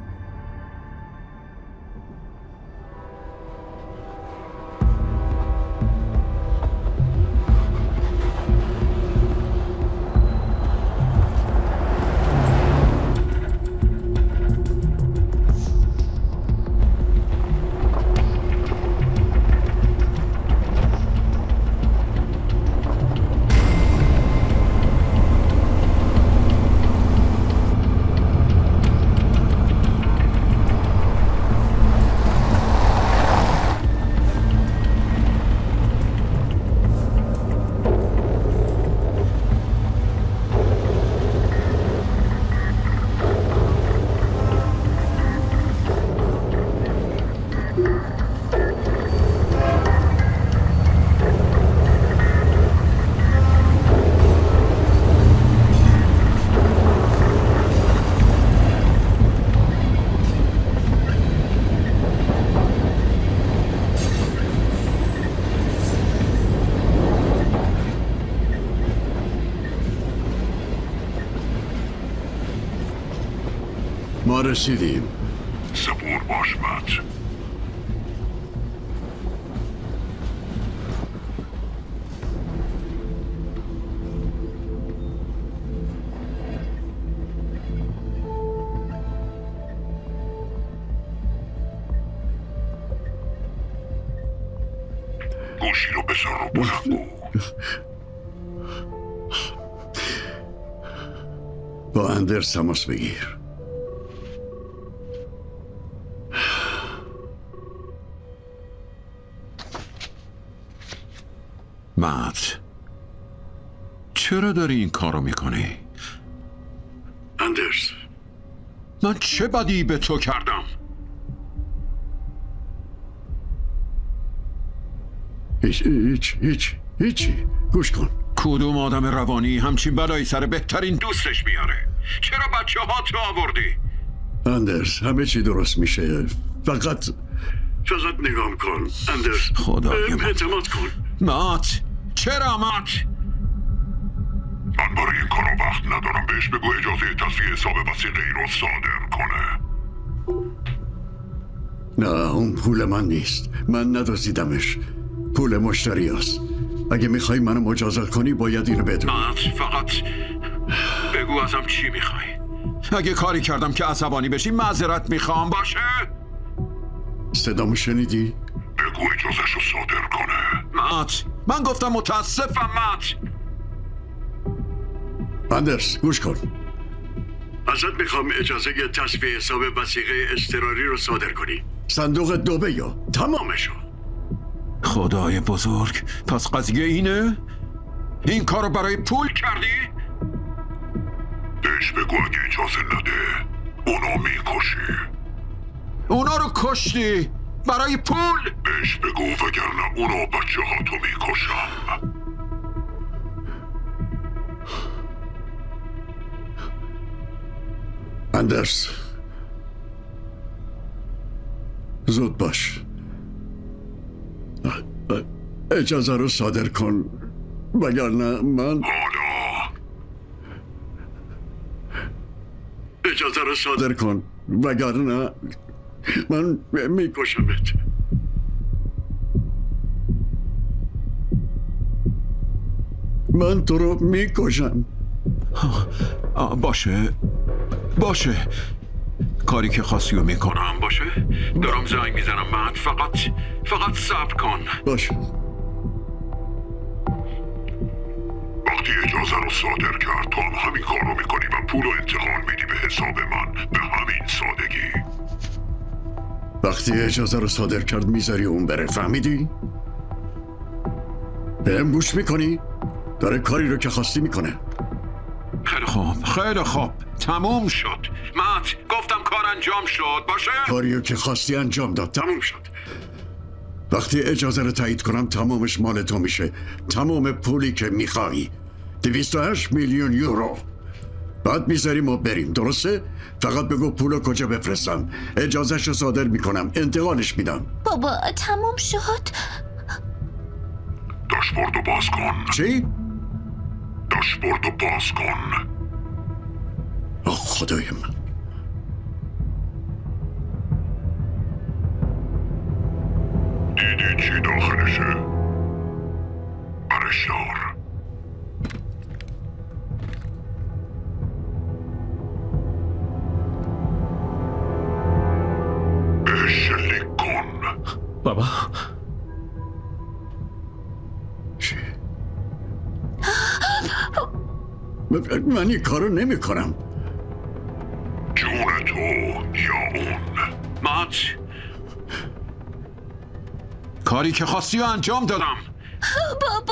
ما رسیدیم صبور باش مت گوشی رو بذار رو بلنگو با اندرس تماس بگیر مت چرا داری این کارو میکنی؟ اندرس من چه بدی به تو کردم؟ هیچی گوش کن کدوم آدم روانی همچین بلایی سر بهترین دوستش میاره؟ چرا بچه ها تو آوردی؟ اندرس همه چی درست میشه فقط نگام کن اندرس خدای من اعتماد کن مات چرا مات؟ من برای این کارا وقت ندارم بهش بگو اجازه تصفیه حساب وثیقه ای رو صادر کنه نه اون پول من نیست من ندزدیدمش پول مشتری است اگه میخوای منو مجازات کنی باید اینو بدون مات فقط بگو ازم چی میخوای اگه کاری کردم که عصبانی بشی معذرت میخوام باشه صدامو شنیدی؟ بگو اجازهش رو صادر کنه مات من گفتم متاسفم مات اندرس گوش کن ازت میخوام اجازه تصفیه حساب وثیقه اضطراری رو صادر کنی صندوق دوبه یا تمامشو خدای بزرگ پس قضیه اینه؟ این کارو برای پول کردی؟ بهش بگو اگه اجازه نده اونو میکشی اونا رو کشتی؟ برای پول؟ بهش بگو وگرنه اونو بچه ها تو میکشم اندرس زود باش اجازه رو صادر کن وگرنه من اجازه رو صادر کن وگرنه من میکشمت من تو رو میکشم باشه کاری که خواستی رو میکنم باشه دارم زنگ میزنم من فقط صبر کن باشه وقتی اجازه رو صادر کرد تو هم همین کار رو میکنی و پول رو انتقال میدی به حساب من به همین سادگی وقتی اجازه رو صادر کرد میذاری اون بره فهمیدی؟ بهم گوش میکنی؟ داره کاری رو که خواستی میکنه خیلی خوب تموم شد مات گفتم کار انجام شد باشه کاری رو که خواستی انجام داد تموم شد وقتی اجازه رو تایید کنم تمامش مال تو میشه. تمام پولی که میخوای 208 میلیون یورو. بعد میذاری ما بریم، درسته؟ فقط بگو پولو کجا بفرستم، اجازهش رو صادر میکنم، انتقالش میدم. بابا تمام شد. داشبوردو باز کن. چی؟ داشبوردو باز کن. آه خدای من. دیدی چی داخلشه؟ برش دار. بهش شلیک کن. بابا چی؟ من این کارو نمی کنم. جون تو یا اون؟ مات کاری که خواستی رو انجام دادم. بابا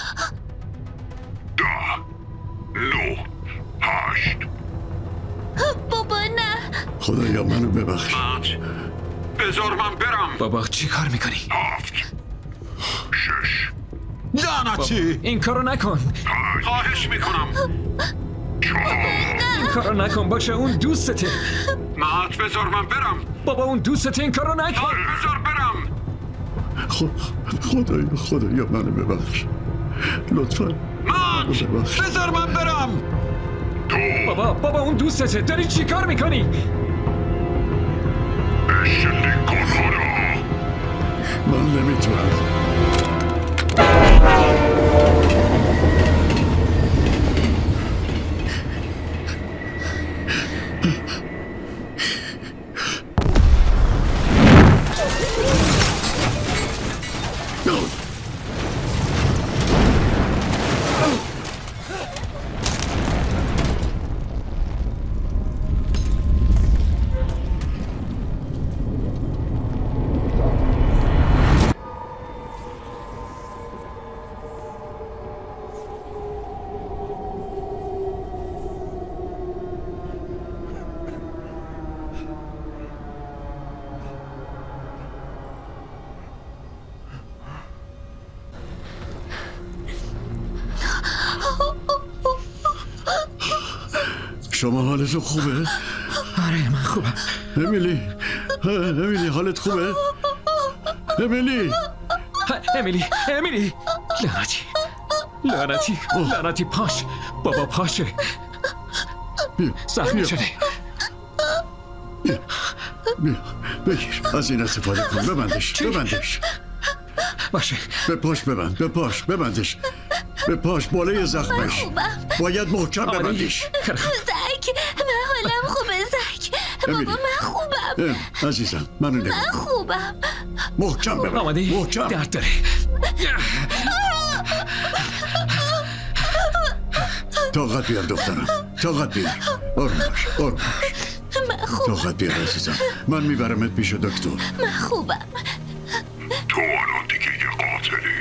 10 9 8. بابا نه. خدایا منو ببخش. مات بذار من برم. بابا چی کار میکنی؟ 7 6. لعنتی این کارو نکن. خواهش میکنم. 4. این کارو نکن باشه، اون دوستته. مات بذار من برم. بابا اون دوستته، این کارو نکن. بذار برم. خدایا منو ببخش لطفا. مات بذار من برم. بابا اون دوستته، داری چی کار میکنی؟ شلیک کن حالا. من نمیتونم. شما حالتون خوبه؟ آره من خوبم. امیلی حالت خوبه؟ امیلی لعنتی پاش. بابا پاشه زخمی شده. بیا بگیر، از این استفاده کن. ببندش باشه. به پاش ببندش. به پاش بالای زخمش باید محکم ببندش. زک من حالم خوبه. زک بابا من خوبم. عزیزم منو نگاه. من خوبم. محکم ببند. محکم. درد داره. طاقت بیار دخترم، طاقت بیار. آروم باش من خوبم. طاقت بیار عزیزم، من میبرمت پیش دکتر. من خوبم. تو الان دیگه یه قاتلی.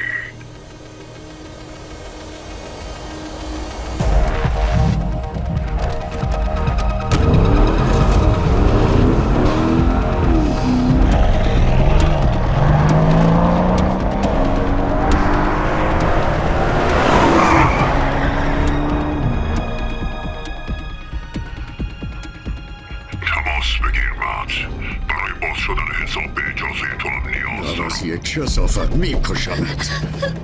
کثافت میکشمت.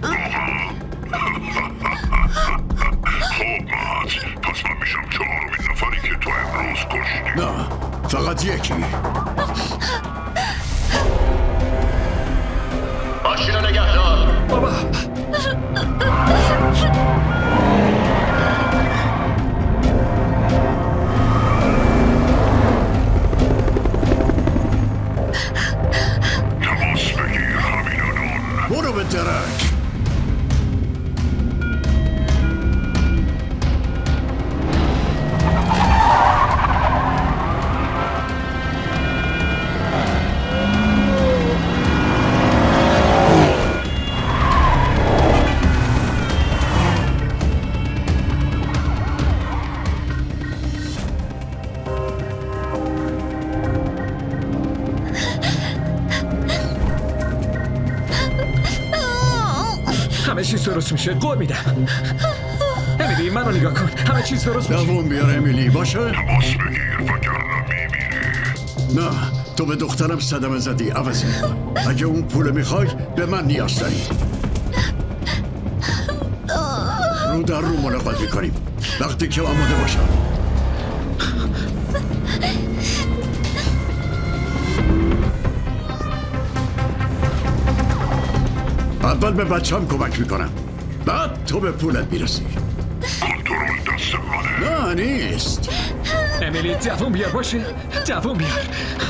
خب مات، پس من میشم 4مین نفری که تو امروز کشتی. نه فقط یکی. ماشین رو نگهدار. بابا برو به درک. همه چیز درست میشه، قول میدم. امیلی منو نگاه کن، همه چیز درست میشه. دوام بیار امیلی، باشه؟ تماس بگیر وگرنه میمیری. نه، تو به دخترم صدمه زدی عوضی. اگه اون پول میخوای به من نیاز داری. رو در رو ملاقات میکنیم وقتی که آماده باشم. اول به بچم کمک میکنم، بعد تو به پولت میرسی. کنترل دست منه. نه نیست. امیلی دوام بیار، باشه؟ دوام بیار.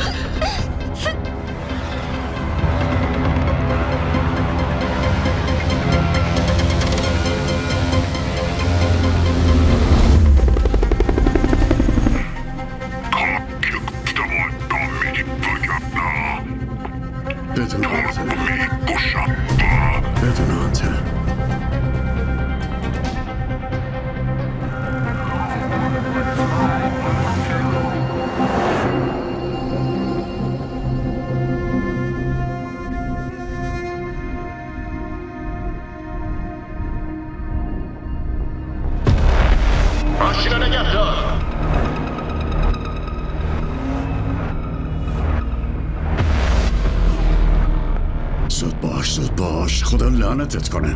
زود باش، خدا لعنتت کنه.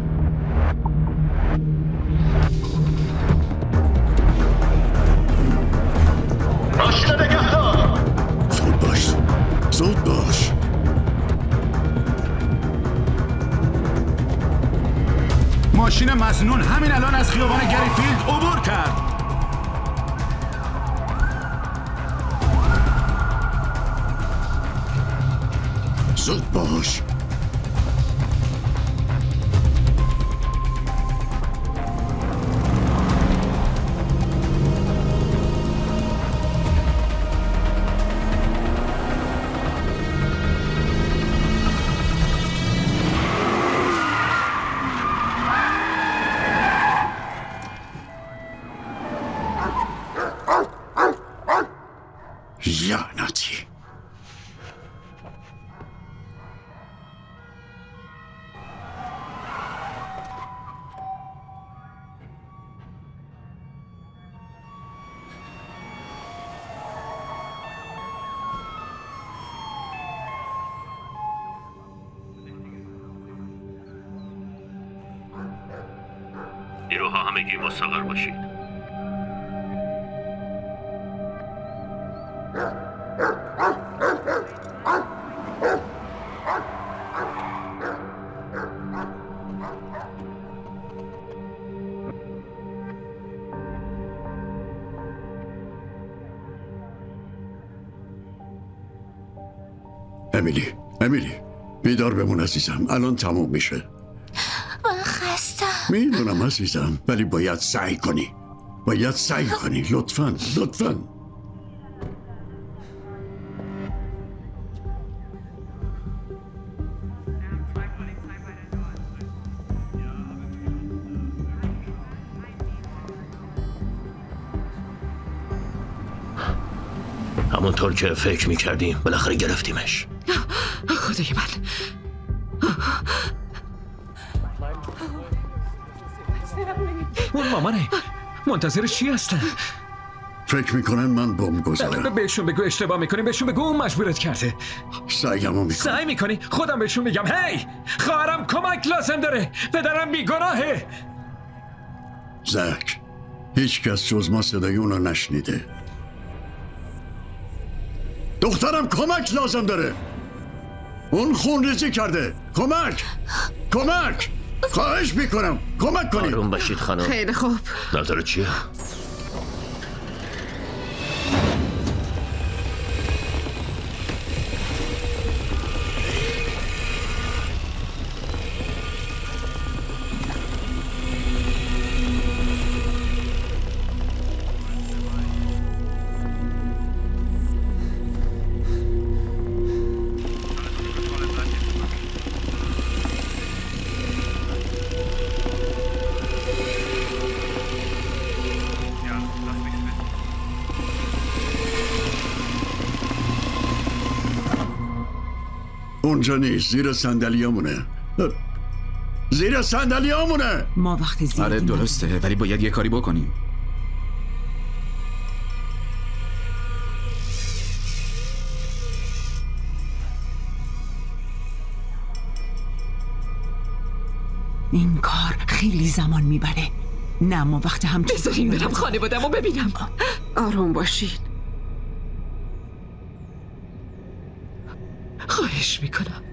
ماشین نگه دار. زود باش. ماشین مظنون همین الان از خیابان گریفیلد عبور کرد. زود باش. لعنتی. نیروها همگی مستقر باشید. امیلی بیدار بمون عزیزم، الان تموم میشه. من خستم. میدونم عزیزم، ولی باید سعی کنی. لطفاً. همونطور که فکر میکردیم بالاخره گرفتیمش. خدای من. اون مامانه، منتظر چی هستن؟ فکر میکنن من بمب گذارم. بهشون بگو اشتباه میکنی، بهشون بگو اون مجبورت کرده. سعی میکنی؟ خودم بهشون میگم هی خواهرم کمک لازم داره، پدرم بیگناهه. زک، هیچ کس جز ما صدای اونو نشنیده. دخترم کمک لازم داره. اون خونریزی کرده. کمک خواهش میکنم کمک کنید. آروم باشید خانم. خیلی خوب. نظرت چیه؟ اونجا نیست، زیر صندلیامونه. زیر صندلیامونه. ما وقت زیادی آره درسته، ولی باید یه کاری بکنیم. این کار خیلی زمان میبره. نه ما وقت هم بذارین برم خانواده‌مو ببینم. آروم باشین. خواهش میکنم.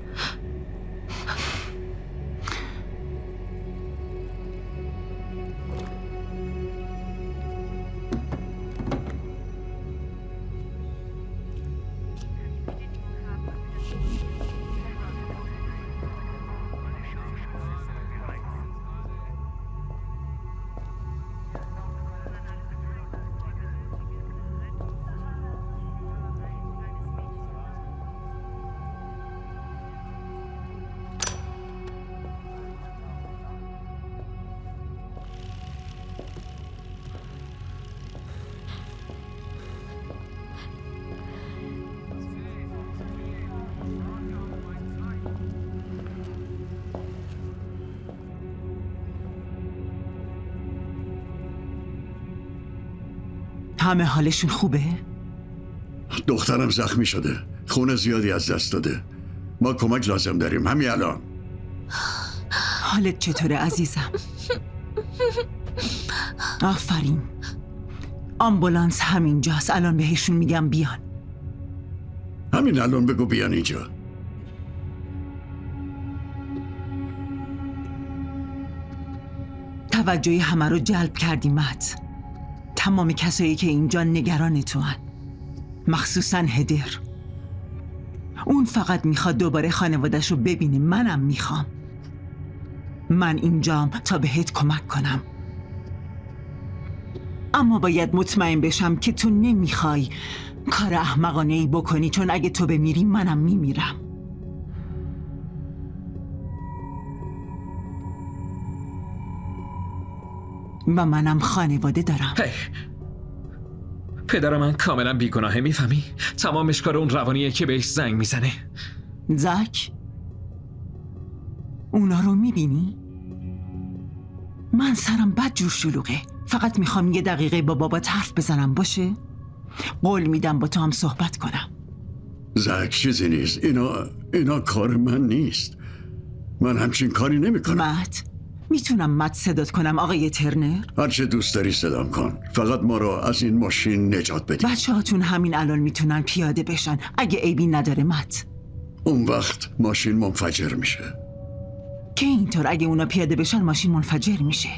همه حالشون خوبه؟ دخترم زخمی شده، خون زیادی از دست داده. ما کمک لازم داریم همین الان. حالت چطوره عزیزم؟ آفرین. آمبولانس همینجاست، الان بهشون میگم بیان. همین الان بگو بیان اینجا. توجه همه رو جلب کردی مت. تمام کسایی که اینجا نگران تو هن. مخصوصا هدر. اون فقط میخواد دوباره خانوادش رو ببینه. منم میخوام. من اینجام تا بهت کمک کنم. اما باید مطمئن بشم که تو نمیخوای کار احمقانه‌ای بکنی، چون اگه تو بمیری منم میمیرم. و منم خانواده دارم. پدر من کاملا بیگناهه، میفهمی؟ تمامش کار اون روانیه که بهش زنگ میزنه. زک اونا رو میبینی؟ من سرم بد جور شلوغه. فقط میخوام یه دقیقه با بابات حرف بزنم، باشه؟ قول میدم با تو هم صحبت کنم. زک چیزی نیست. اینا کار من نیست. من همچین کاری نمیکنم. مت میتونم مت صدات کنم آقای ترنر؟ هرچه دوست داری صدام کن. فقط ما رو از این ماشین نجات بدی. بچه هاتون همین الان میتونن پیاده بشن اگه عیبی نداره مت. اون وقت ماشین منفجر میشه. که اینطور اگه اونا پیاده بشن ماشین منفجر میشه.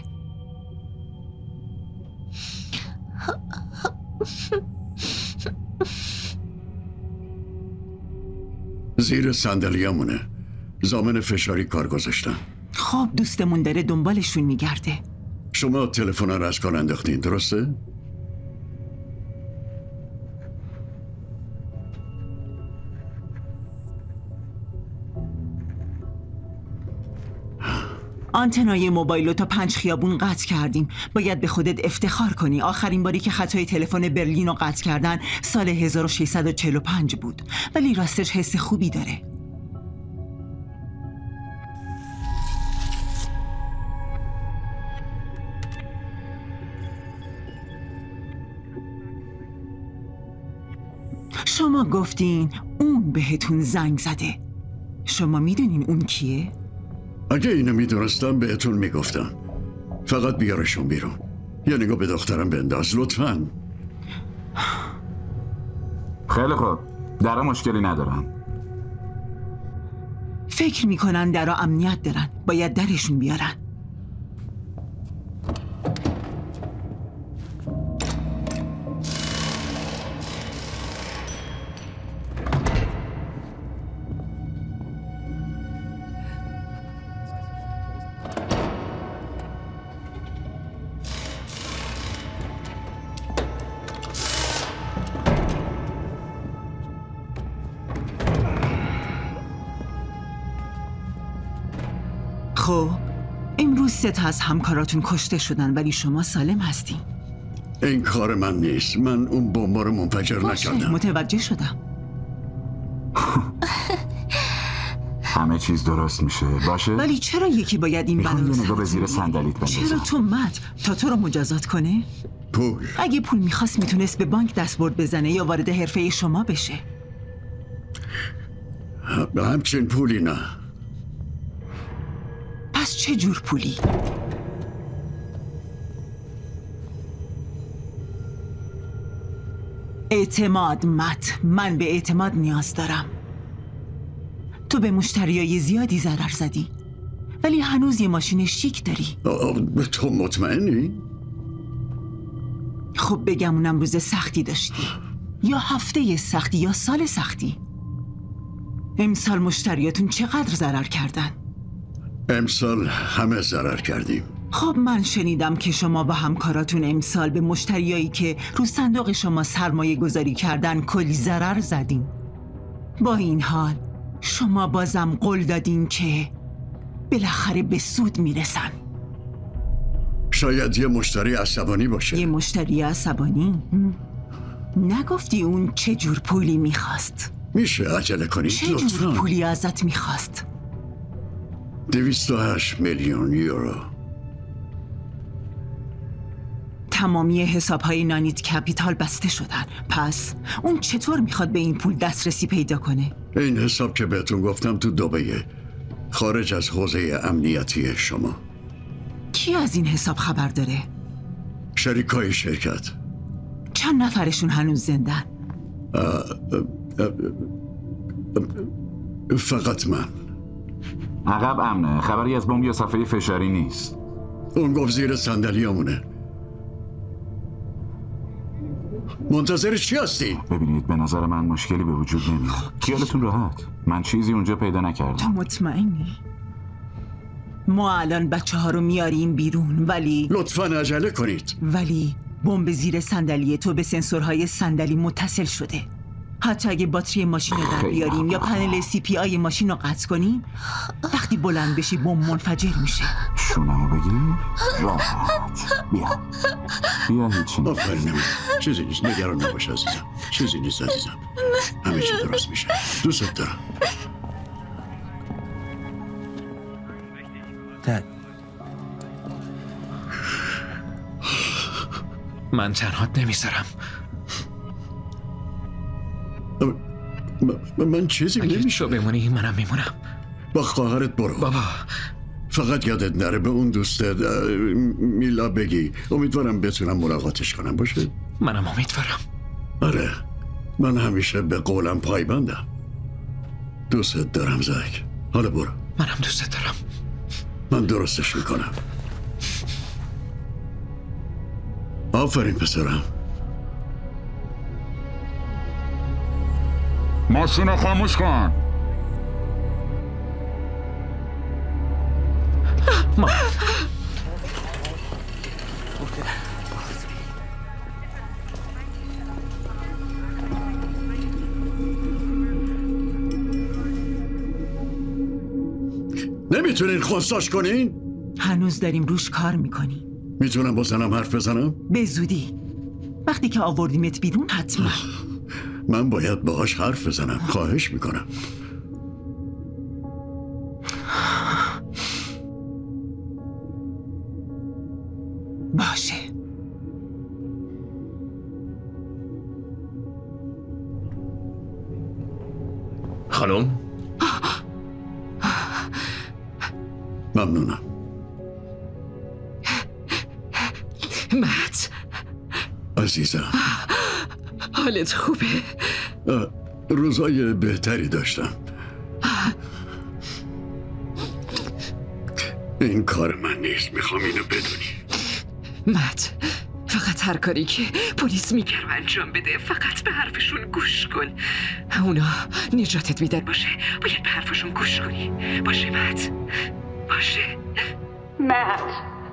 زیر صندلیامونه. ضامن فشاری کار گذاشتن. خب دوستمون داره دنبالشون میگرده. شما تلفن رو از کار انداختین، درسته؟ آنتنای موبایلو تا 5 خیابون قطع کردیم. باید به خودت افتخار کنی. آخرین باری که خطای تلفن برلین رو قطع کردن سال 1645 بود. ولی راستش حس خوبی داره. شما گفتین اون بهتون زنگ زده. شما میدونین اون کیه؟ اگه اینو میدونستم بهتون میگفتم. فقط بیارشون بیرون. یه نگاه به دخترم بنداز لطفاً. خیلی خوب، درا مشکلی ندارن. فکر میکنن درا امنیت دارن. باید درشون بیارن. خب امروز 3 تا از همکاراتون کشته شدن ولی شما سالم هستین. این کار من نیست. من اون بمب رو منفجر نکردم. متوجه شدم. همه چیز درست میشه باشه؟ ولی چرا یکی باید این بلا رو نگاه به زیر صندلیت بندازم؟ چرا تو مت تا تو رو مجازات کنه؟ پول. اگه پول میخواست میتونست به بانک دستبرد بزنه یا وارد حرفه شما بشه. همچین پولی نه. پس چه جور پولی؟ اعتماد مت. من به اعتماد نیاز دارم. تو به مشتریای زیادی ضرر زدی ولی هنوز یه ماشین شیک داری. تو مطمئنی؟ خب بگم اونم روز سختی داشتی یا هفته سختی یا سال سختی. امسال مشتریاتون چقدر ضرر کردن؟ امسال همه ضرر کردیم. خب من شنیدم که شما با همکاراتون امسال به مشتریایی که رو صندوق شما سرمایه گذاری کردن کلی ضرر زدین. با این حال شما بازم قول دادین که بالاخره به سود میرسن. شاید یه مشتری عصبانی باشه. یه مشتری عصبانی؟ نگفتی اون چه جور پولی میخواست؟ میشه عجله کنید چه جور پولی ازت میخواست؟ 208 میلیون یورو. تمامی حسابهای نانیت کپیتال بسته شدن. پس اون چطور میخواد به این پول دسترسی پیدا کنه؟ این حساب که بهتون گفتم تو دبیه، خارج از حوزه امنیتی شما. کی از این حساب خبر داره؟ شریکای شرکت. چند نفرشون هنوز زندن؟ فقط من. عقب امنه. خبری از بمب یا صفحه فشاری نیست. اون گفت زیر صندلیامونه. منتظر چی هستی؟ ببینید به نظر من مشکلی به وجود نمیاد. خیالتون راحت. من چیزی اونجا پیدا نکردم. تو مطمئنی؟ ما الان بچه ها رو میاریم بیرون ولی لطفاً عجله کنید. ولی بمب زیر صندلی تو به سنسورهای صندلی متصل شده. حتی اگه باتری ماشین رو در بیاریم یا پنل CPI ماشین رو قطع کنیم، وقتی بلند بشی بمب منفجر میشه. شونمو بگیر؟ راحت. بیا هیچی نیست. آفرین. چیزی نیست. نگران نباش عزیزم. چیزی نیست عزیزم. همه چی درست میشه. دوست دارم. من تنهات نمیذارم. من چیزی نمیشه. اگه تو بمونی منم میمونم. با خواهرت برو. بابا فقط یادت نره به اون دوستت میلا بگی. امیدوارم بتونم ملاقاتش کنم. باشه؟ منم امیدوارم. آره من همیشه به قولم پایبندم. دوستت دارم زک. حالا برو. منم دوستت دارم. من درستش میکنم. آفرین پسرم. ماشین رو خاموش کن. نمیتونین خونساش کنین؟ هنوز داریم روش کار میکنیم. میتونم با زنم حرف بزنم؟ به زودی. وقتی که آوردیمت بیرون حتما. من باید باهاش حرف بزنم. خواهش میکنم. باشه. خانم ممنونم. مت عزیزم حالت خوبه؟ روزای بهتری داشتم. این کار من نیست. میخوام اینو بدونی. مت فقط هر کاری که پلیس میگه رو انجام بده. فقط به حرفشون گوش کن. اونا نجاتت میدن. باشه باید به حرفشون گوش کنی. باشه مت. باشه مت.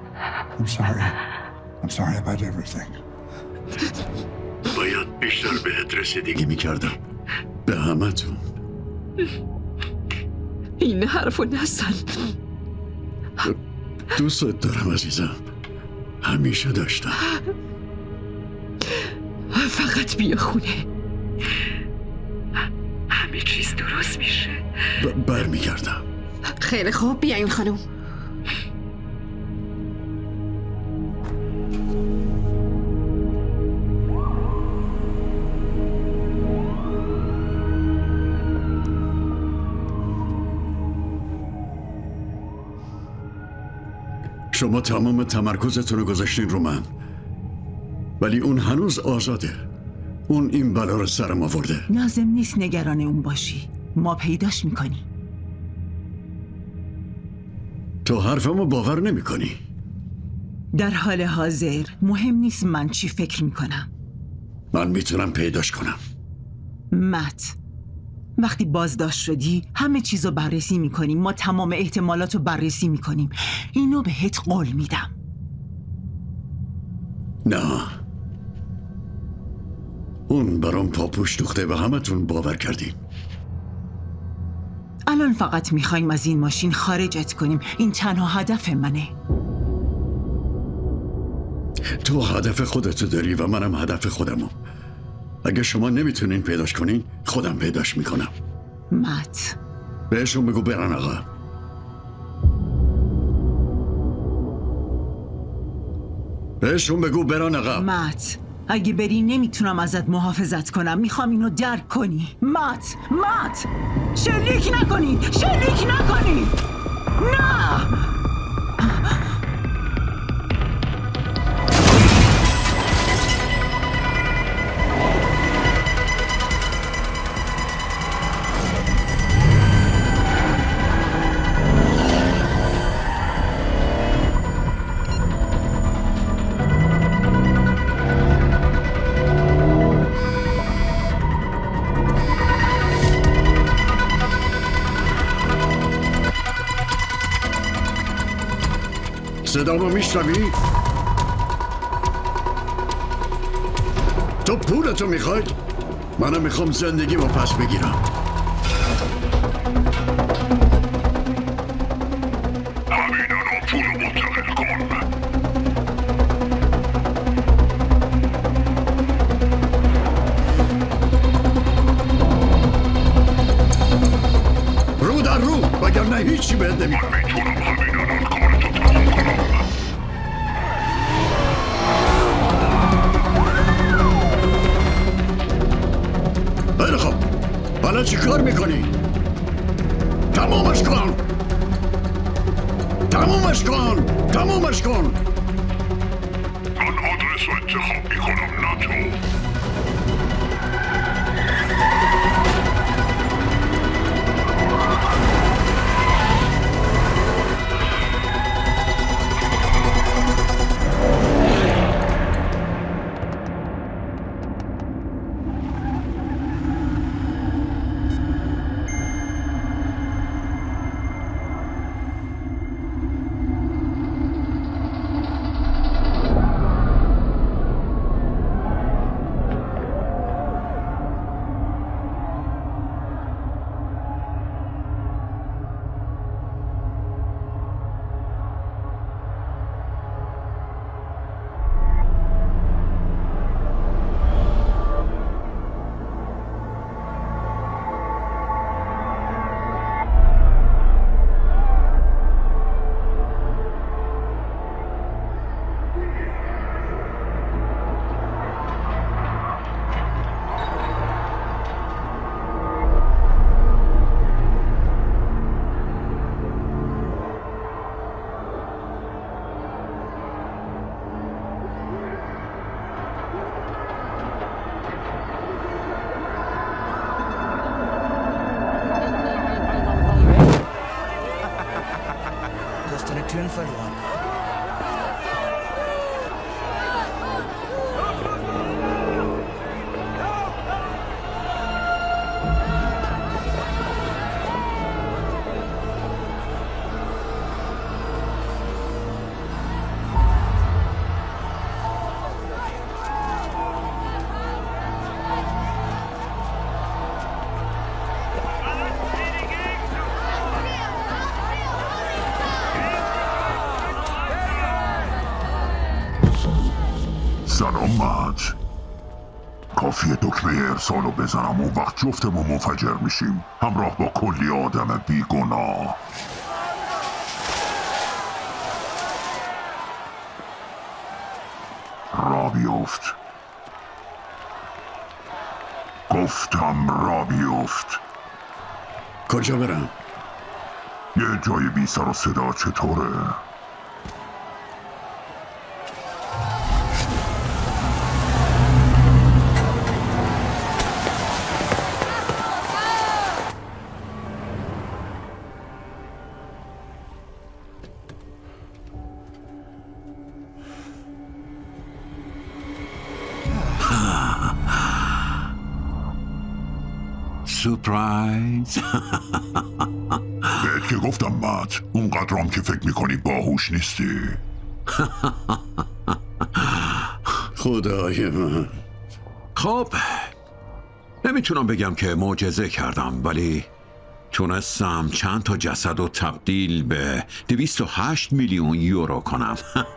I'm sorry about everything. باید بیشتر بهت رسیدگی میکردم. به همتون. این حرفو نزن. دوستت دارم عزیزم. همیشه داشتم. فقط بیا خونه. همه همه چیز درست میشه. برمیگردم. خیلی خوب، بیاین خانم. شما تمام تمرکزتون رو گذاشتین رو من، ولی اون هنوز آزاده. اون این بلا رو سرم آورده. لازم نیست نگران اون باشی، ما پیداش میکنی. تو حرفمو باور نمی کنی. در حال حاضر مهم نیست من چی فکر میکنم. من میتونم پیداش کنم. مت، وقتی بازداشت شدی همه چیزو بررسی میکنیم. ما تمام احتمالاتو بررسی میکنیم. اینو بهت قول میدم. نه، اون برام پاپوش دوخته و همتون باور کردین. الان فقط میخوایم از این ماشین خارجت کنیم. این تنها هدف منه. تو هدف خودتو داری و منم هدف خودمو. اگه شما نمیتونین پیداش کنین، خودم پیداش میکنم. مت، بهشون بگو برن آقا. بهشون بگو برن آقا. مت، اگه بری نمیتونم ازت محافظت کنم. میخوام اینو درک کنی. مت، شلیک نکنی. نه. صدامو میشنوی؟ تو پولتو میخوای؟ منم میخوام زندگیمو پس بگیرم. همین الان پولو منتقل کن. رو در رو، وگرنه هیچی بهت نمیکنم. من میتونم همین الان کارتو تمام کنم. خیلی خب، حالا چی کار میکنی؟ تمامش کن. من آدرس رو انتخاب میکنم، نه تو. کافیه دکمه ارسال رو بزنم اون وقت جفتمون منفجر میشیم همراه با کلی آدم بیگناه. را بیفت. گفتم را بیفت. کجا برم؟ یه جای بی سر و صدا چطوره؟ سورپرایز. بهت که گفتم مت اونقدرام که فکر میکنی باهوش نیستی. خدای من. خب نمیتونم بگم که معجزه کردم ولی تونستم چند تا جسد رو تبدیل به 208 میلیون یورو کنم.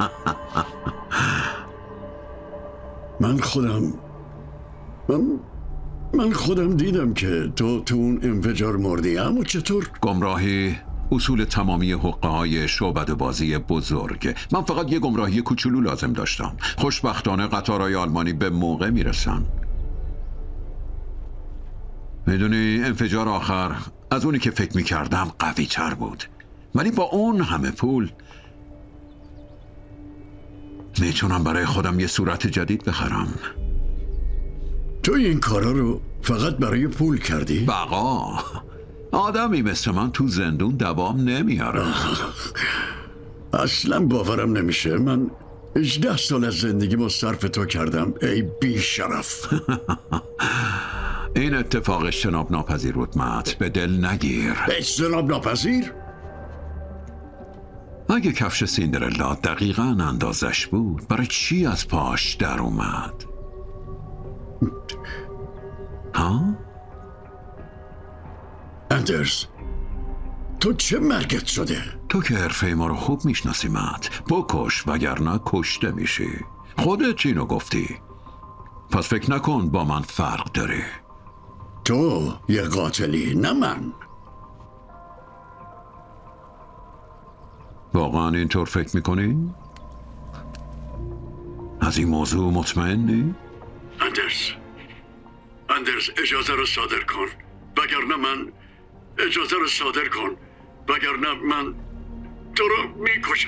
من خودم دیدم که تو اون انفجار مردی. اما چطور؟ گمراهی اصول تمامی حقه‌های شعبده بازی بزرگ. من فقط یه گمراهی کوچولو لازم داشتم. خوشبختانه قطارهای آلمانی به موقع میرسن. میدونی انفجار آخر از اونی که فکر میکردم قوی تر بود ولی با اون همه پول میتونم برای خودم یه صورت جدید بخرم. تو این کارا رو فقط برای پول کردی؟ بقا آدمی مثل من تو زندون دوام نمیاره. اصلا باورم نمیشه. من 18 سال از زندگیمو صرف تو کردم ای بی شرف. این اتفاق اجتناب ناپذیر بود مت. به دل نگیر. اجتناب ناپذیر؟ اگه کفش سیندرلا دقیقاً اندازش بود برای چی از پاش در اومد؟ ها؟ اندرز تو چه مرگت شده؟ تو که حرفه ما رو خوب میشناسی مت. بکش وگرنه کشته میشی. خودت اینو گفتی. پس فکر نکن با من فرق داره. تو یه قاتلی نه من. واقعا اینطور فکر میکنی؟ از این موضوع مطمئنی؟ اندرز اجازه رو صادر کن وگرنه من اجازه رو صادر کن وگرنه من تو رو میکشم.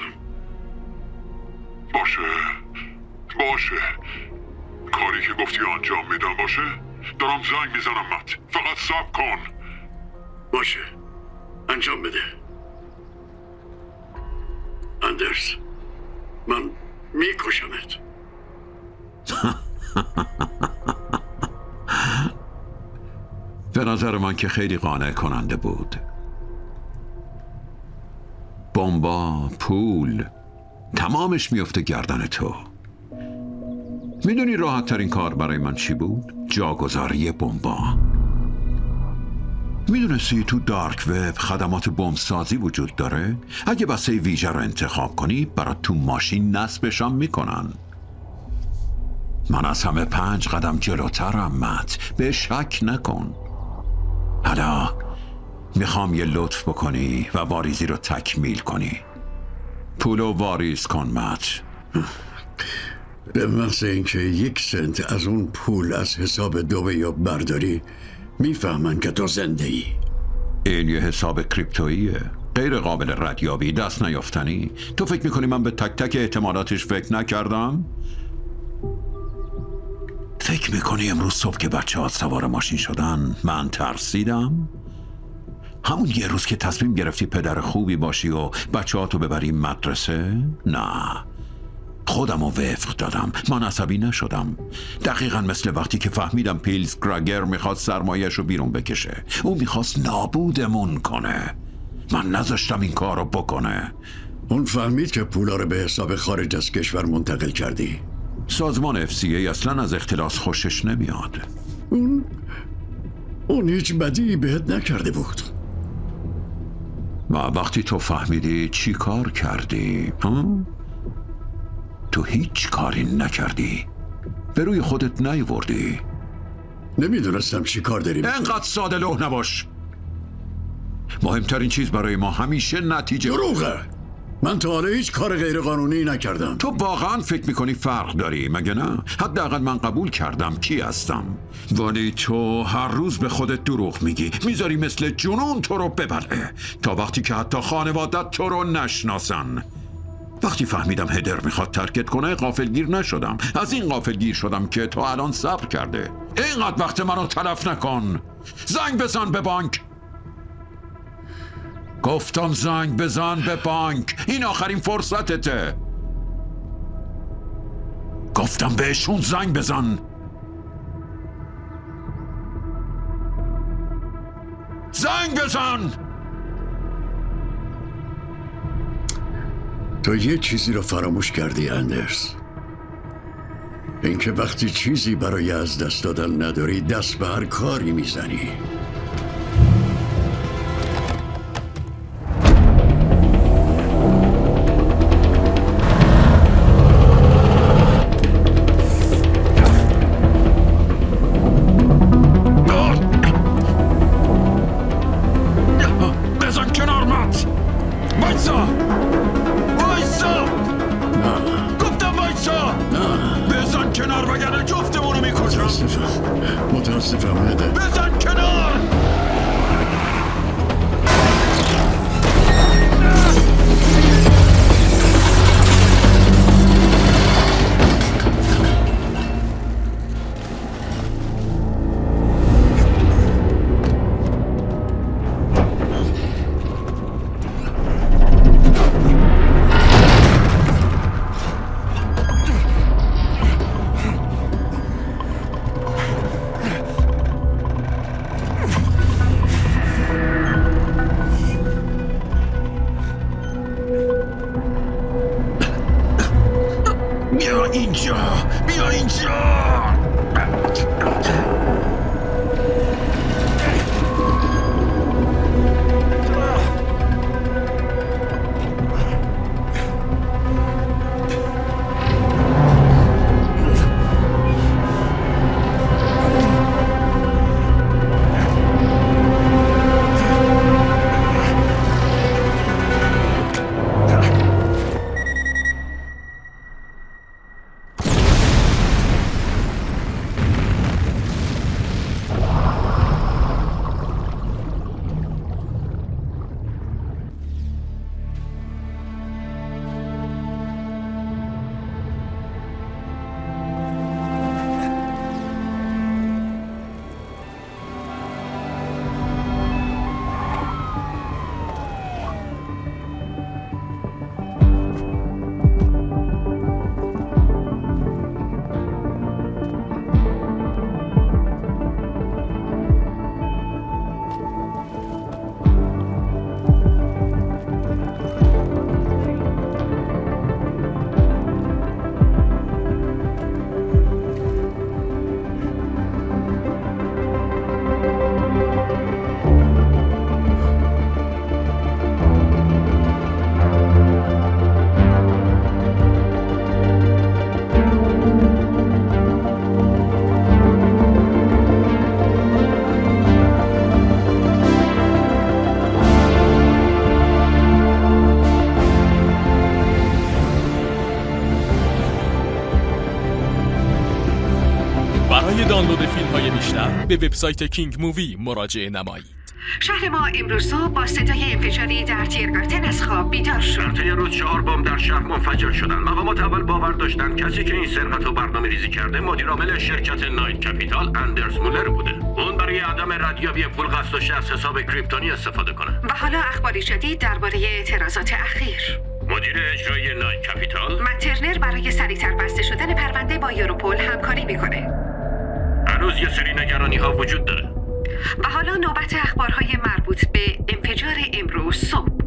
باشه کاری که گفتی انجام میدم. باشه دارم زنگ میزنم مت. فقط صبر کن. باشه انجام بده. اندرز من میکشمت. به نظر من که خیلی قانع کننده بود. بمبا، پول، تمامش میفته گردن تو. میدونی راحت ترین کار برای من چی بود؟ جاگذاری بمبا. میدونستی تو دارک وب خدمات بمب سازی وجود داره؟ اگه بسته ویژه رو انتخاب کنی برات تو ماشین نصبشم میکنن. من از همه 5 قدم جلوترم مت. به شک نکن. حالا میخوام یه لطف بکنی و واریزی رو تکمیل کنی. پولو واریز کن مت. به محض اینکه 1 سنت از اون پول از حساب دوبه برداری میفهمن که تو زنده ای. این یه حساب کریپتوییه، غیر قابل ردیابی، دست نیافتنی. تو فکر میکنی من به تک تک احتمالاتش فکر نکردم؟ فکر میکنی امروز صبح که بچه ها سوار ماشین شدن من ترسیدم؟ همون یه روز که تصمیم گرفتی پدر خوبی باشی و بچه ها تو ببری مدرسه؟ نه، خودم رو وفق دادم. من عصبی نشدم. دقیقا مثل وقتی که فهمیدم پیلز گراگر میخواد سرمایه‌اش رو بیرون بکشه. او میخواست نابودمون کنه. من نذاشتم این کار رو بکنه. اون فهمید که پولا رو به حساب خارج از کشور منتقل کردی. سازمان FCA اصلا از اختلاس خوشش نمیاد. اون هیچ بدی بهت نکرده بود. و وقتی تو فهمیدی چی کار کردی؟ تو هیچ کاری نکردی. به روی خودت نیوردی. نمیدونستم چی کار داریم. انقدر ساده لوح نباش. مهمترین چیز برای ما همیشه نتیجه. دروغه. من تا حالا هیچ کار غیر قانونی نکردم. تو واقعا فکر میکنی فرق داری مگه نه؟ حداقل من قبول کردم کی هستم، ولی تو هر روز به خودت دروغ میگی، میذاری مثل جنون تو رو ببلعه تا وقتی که حتی خانوادت تو رو نشناسن. وقتی فهمیدم هدر میخواد ترکت کنه غافلگیر نشدم. از این غافلگیر شدم که تو الان صبر کرده. اینقدر وقت منو تلف نکن. زنگ بزن به بانک. گفتم زنگ بزن به بانک. این آخرین فرصتته. گفتم بهشون زنگ بزن. زنگ بزن. تو یه چیزی رو فراموش کردی اندرز. اینکه وقتی چیزی برای از دست دادن نداری دست به هر کاری میزنی. متاسفم هده. بزن کنار. بیا اینجا. برای دانلود فیلم‌های بیشتر به وبسایت کینگ مووی مراجعه نمایید. شهر ما امروز صبح با صدای انفجاری در تیرگارتن از خواب بیدار شد. در طی روز 4 بمب در شهر منفجر شدند. مقامات اول باور داشتند کسی که این سرقت رو برنامه‌ریزی کرده مدیرعامل شرکت نایت کپیتال اندرز مولر بوده. اون برای عدم ردیابی پول قصد داشته از حساب کریپتونی استفاده کنه. و حالا اخباری جدید درباره اعتراضات اخیر. مدیر اجرایی نایت کپیتال مت ترنر برای سریعتر بسته شدن پرونده با یوروپول همکاری میکنه. هنوز یه سری نگرانی ها وجود داره. و حالا نوبت اخبارهای مربوط به انفجار امروز صبح.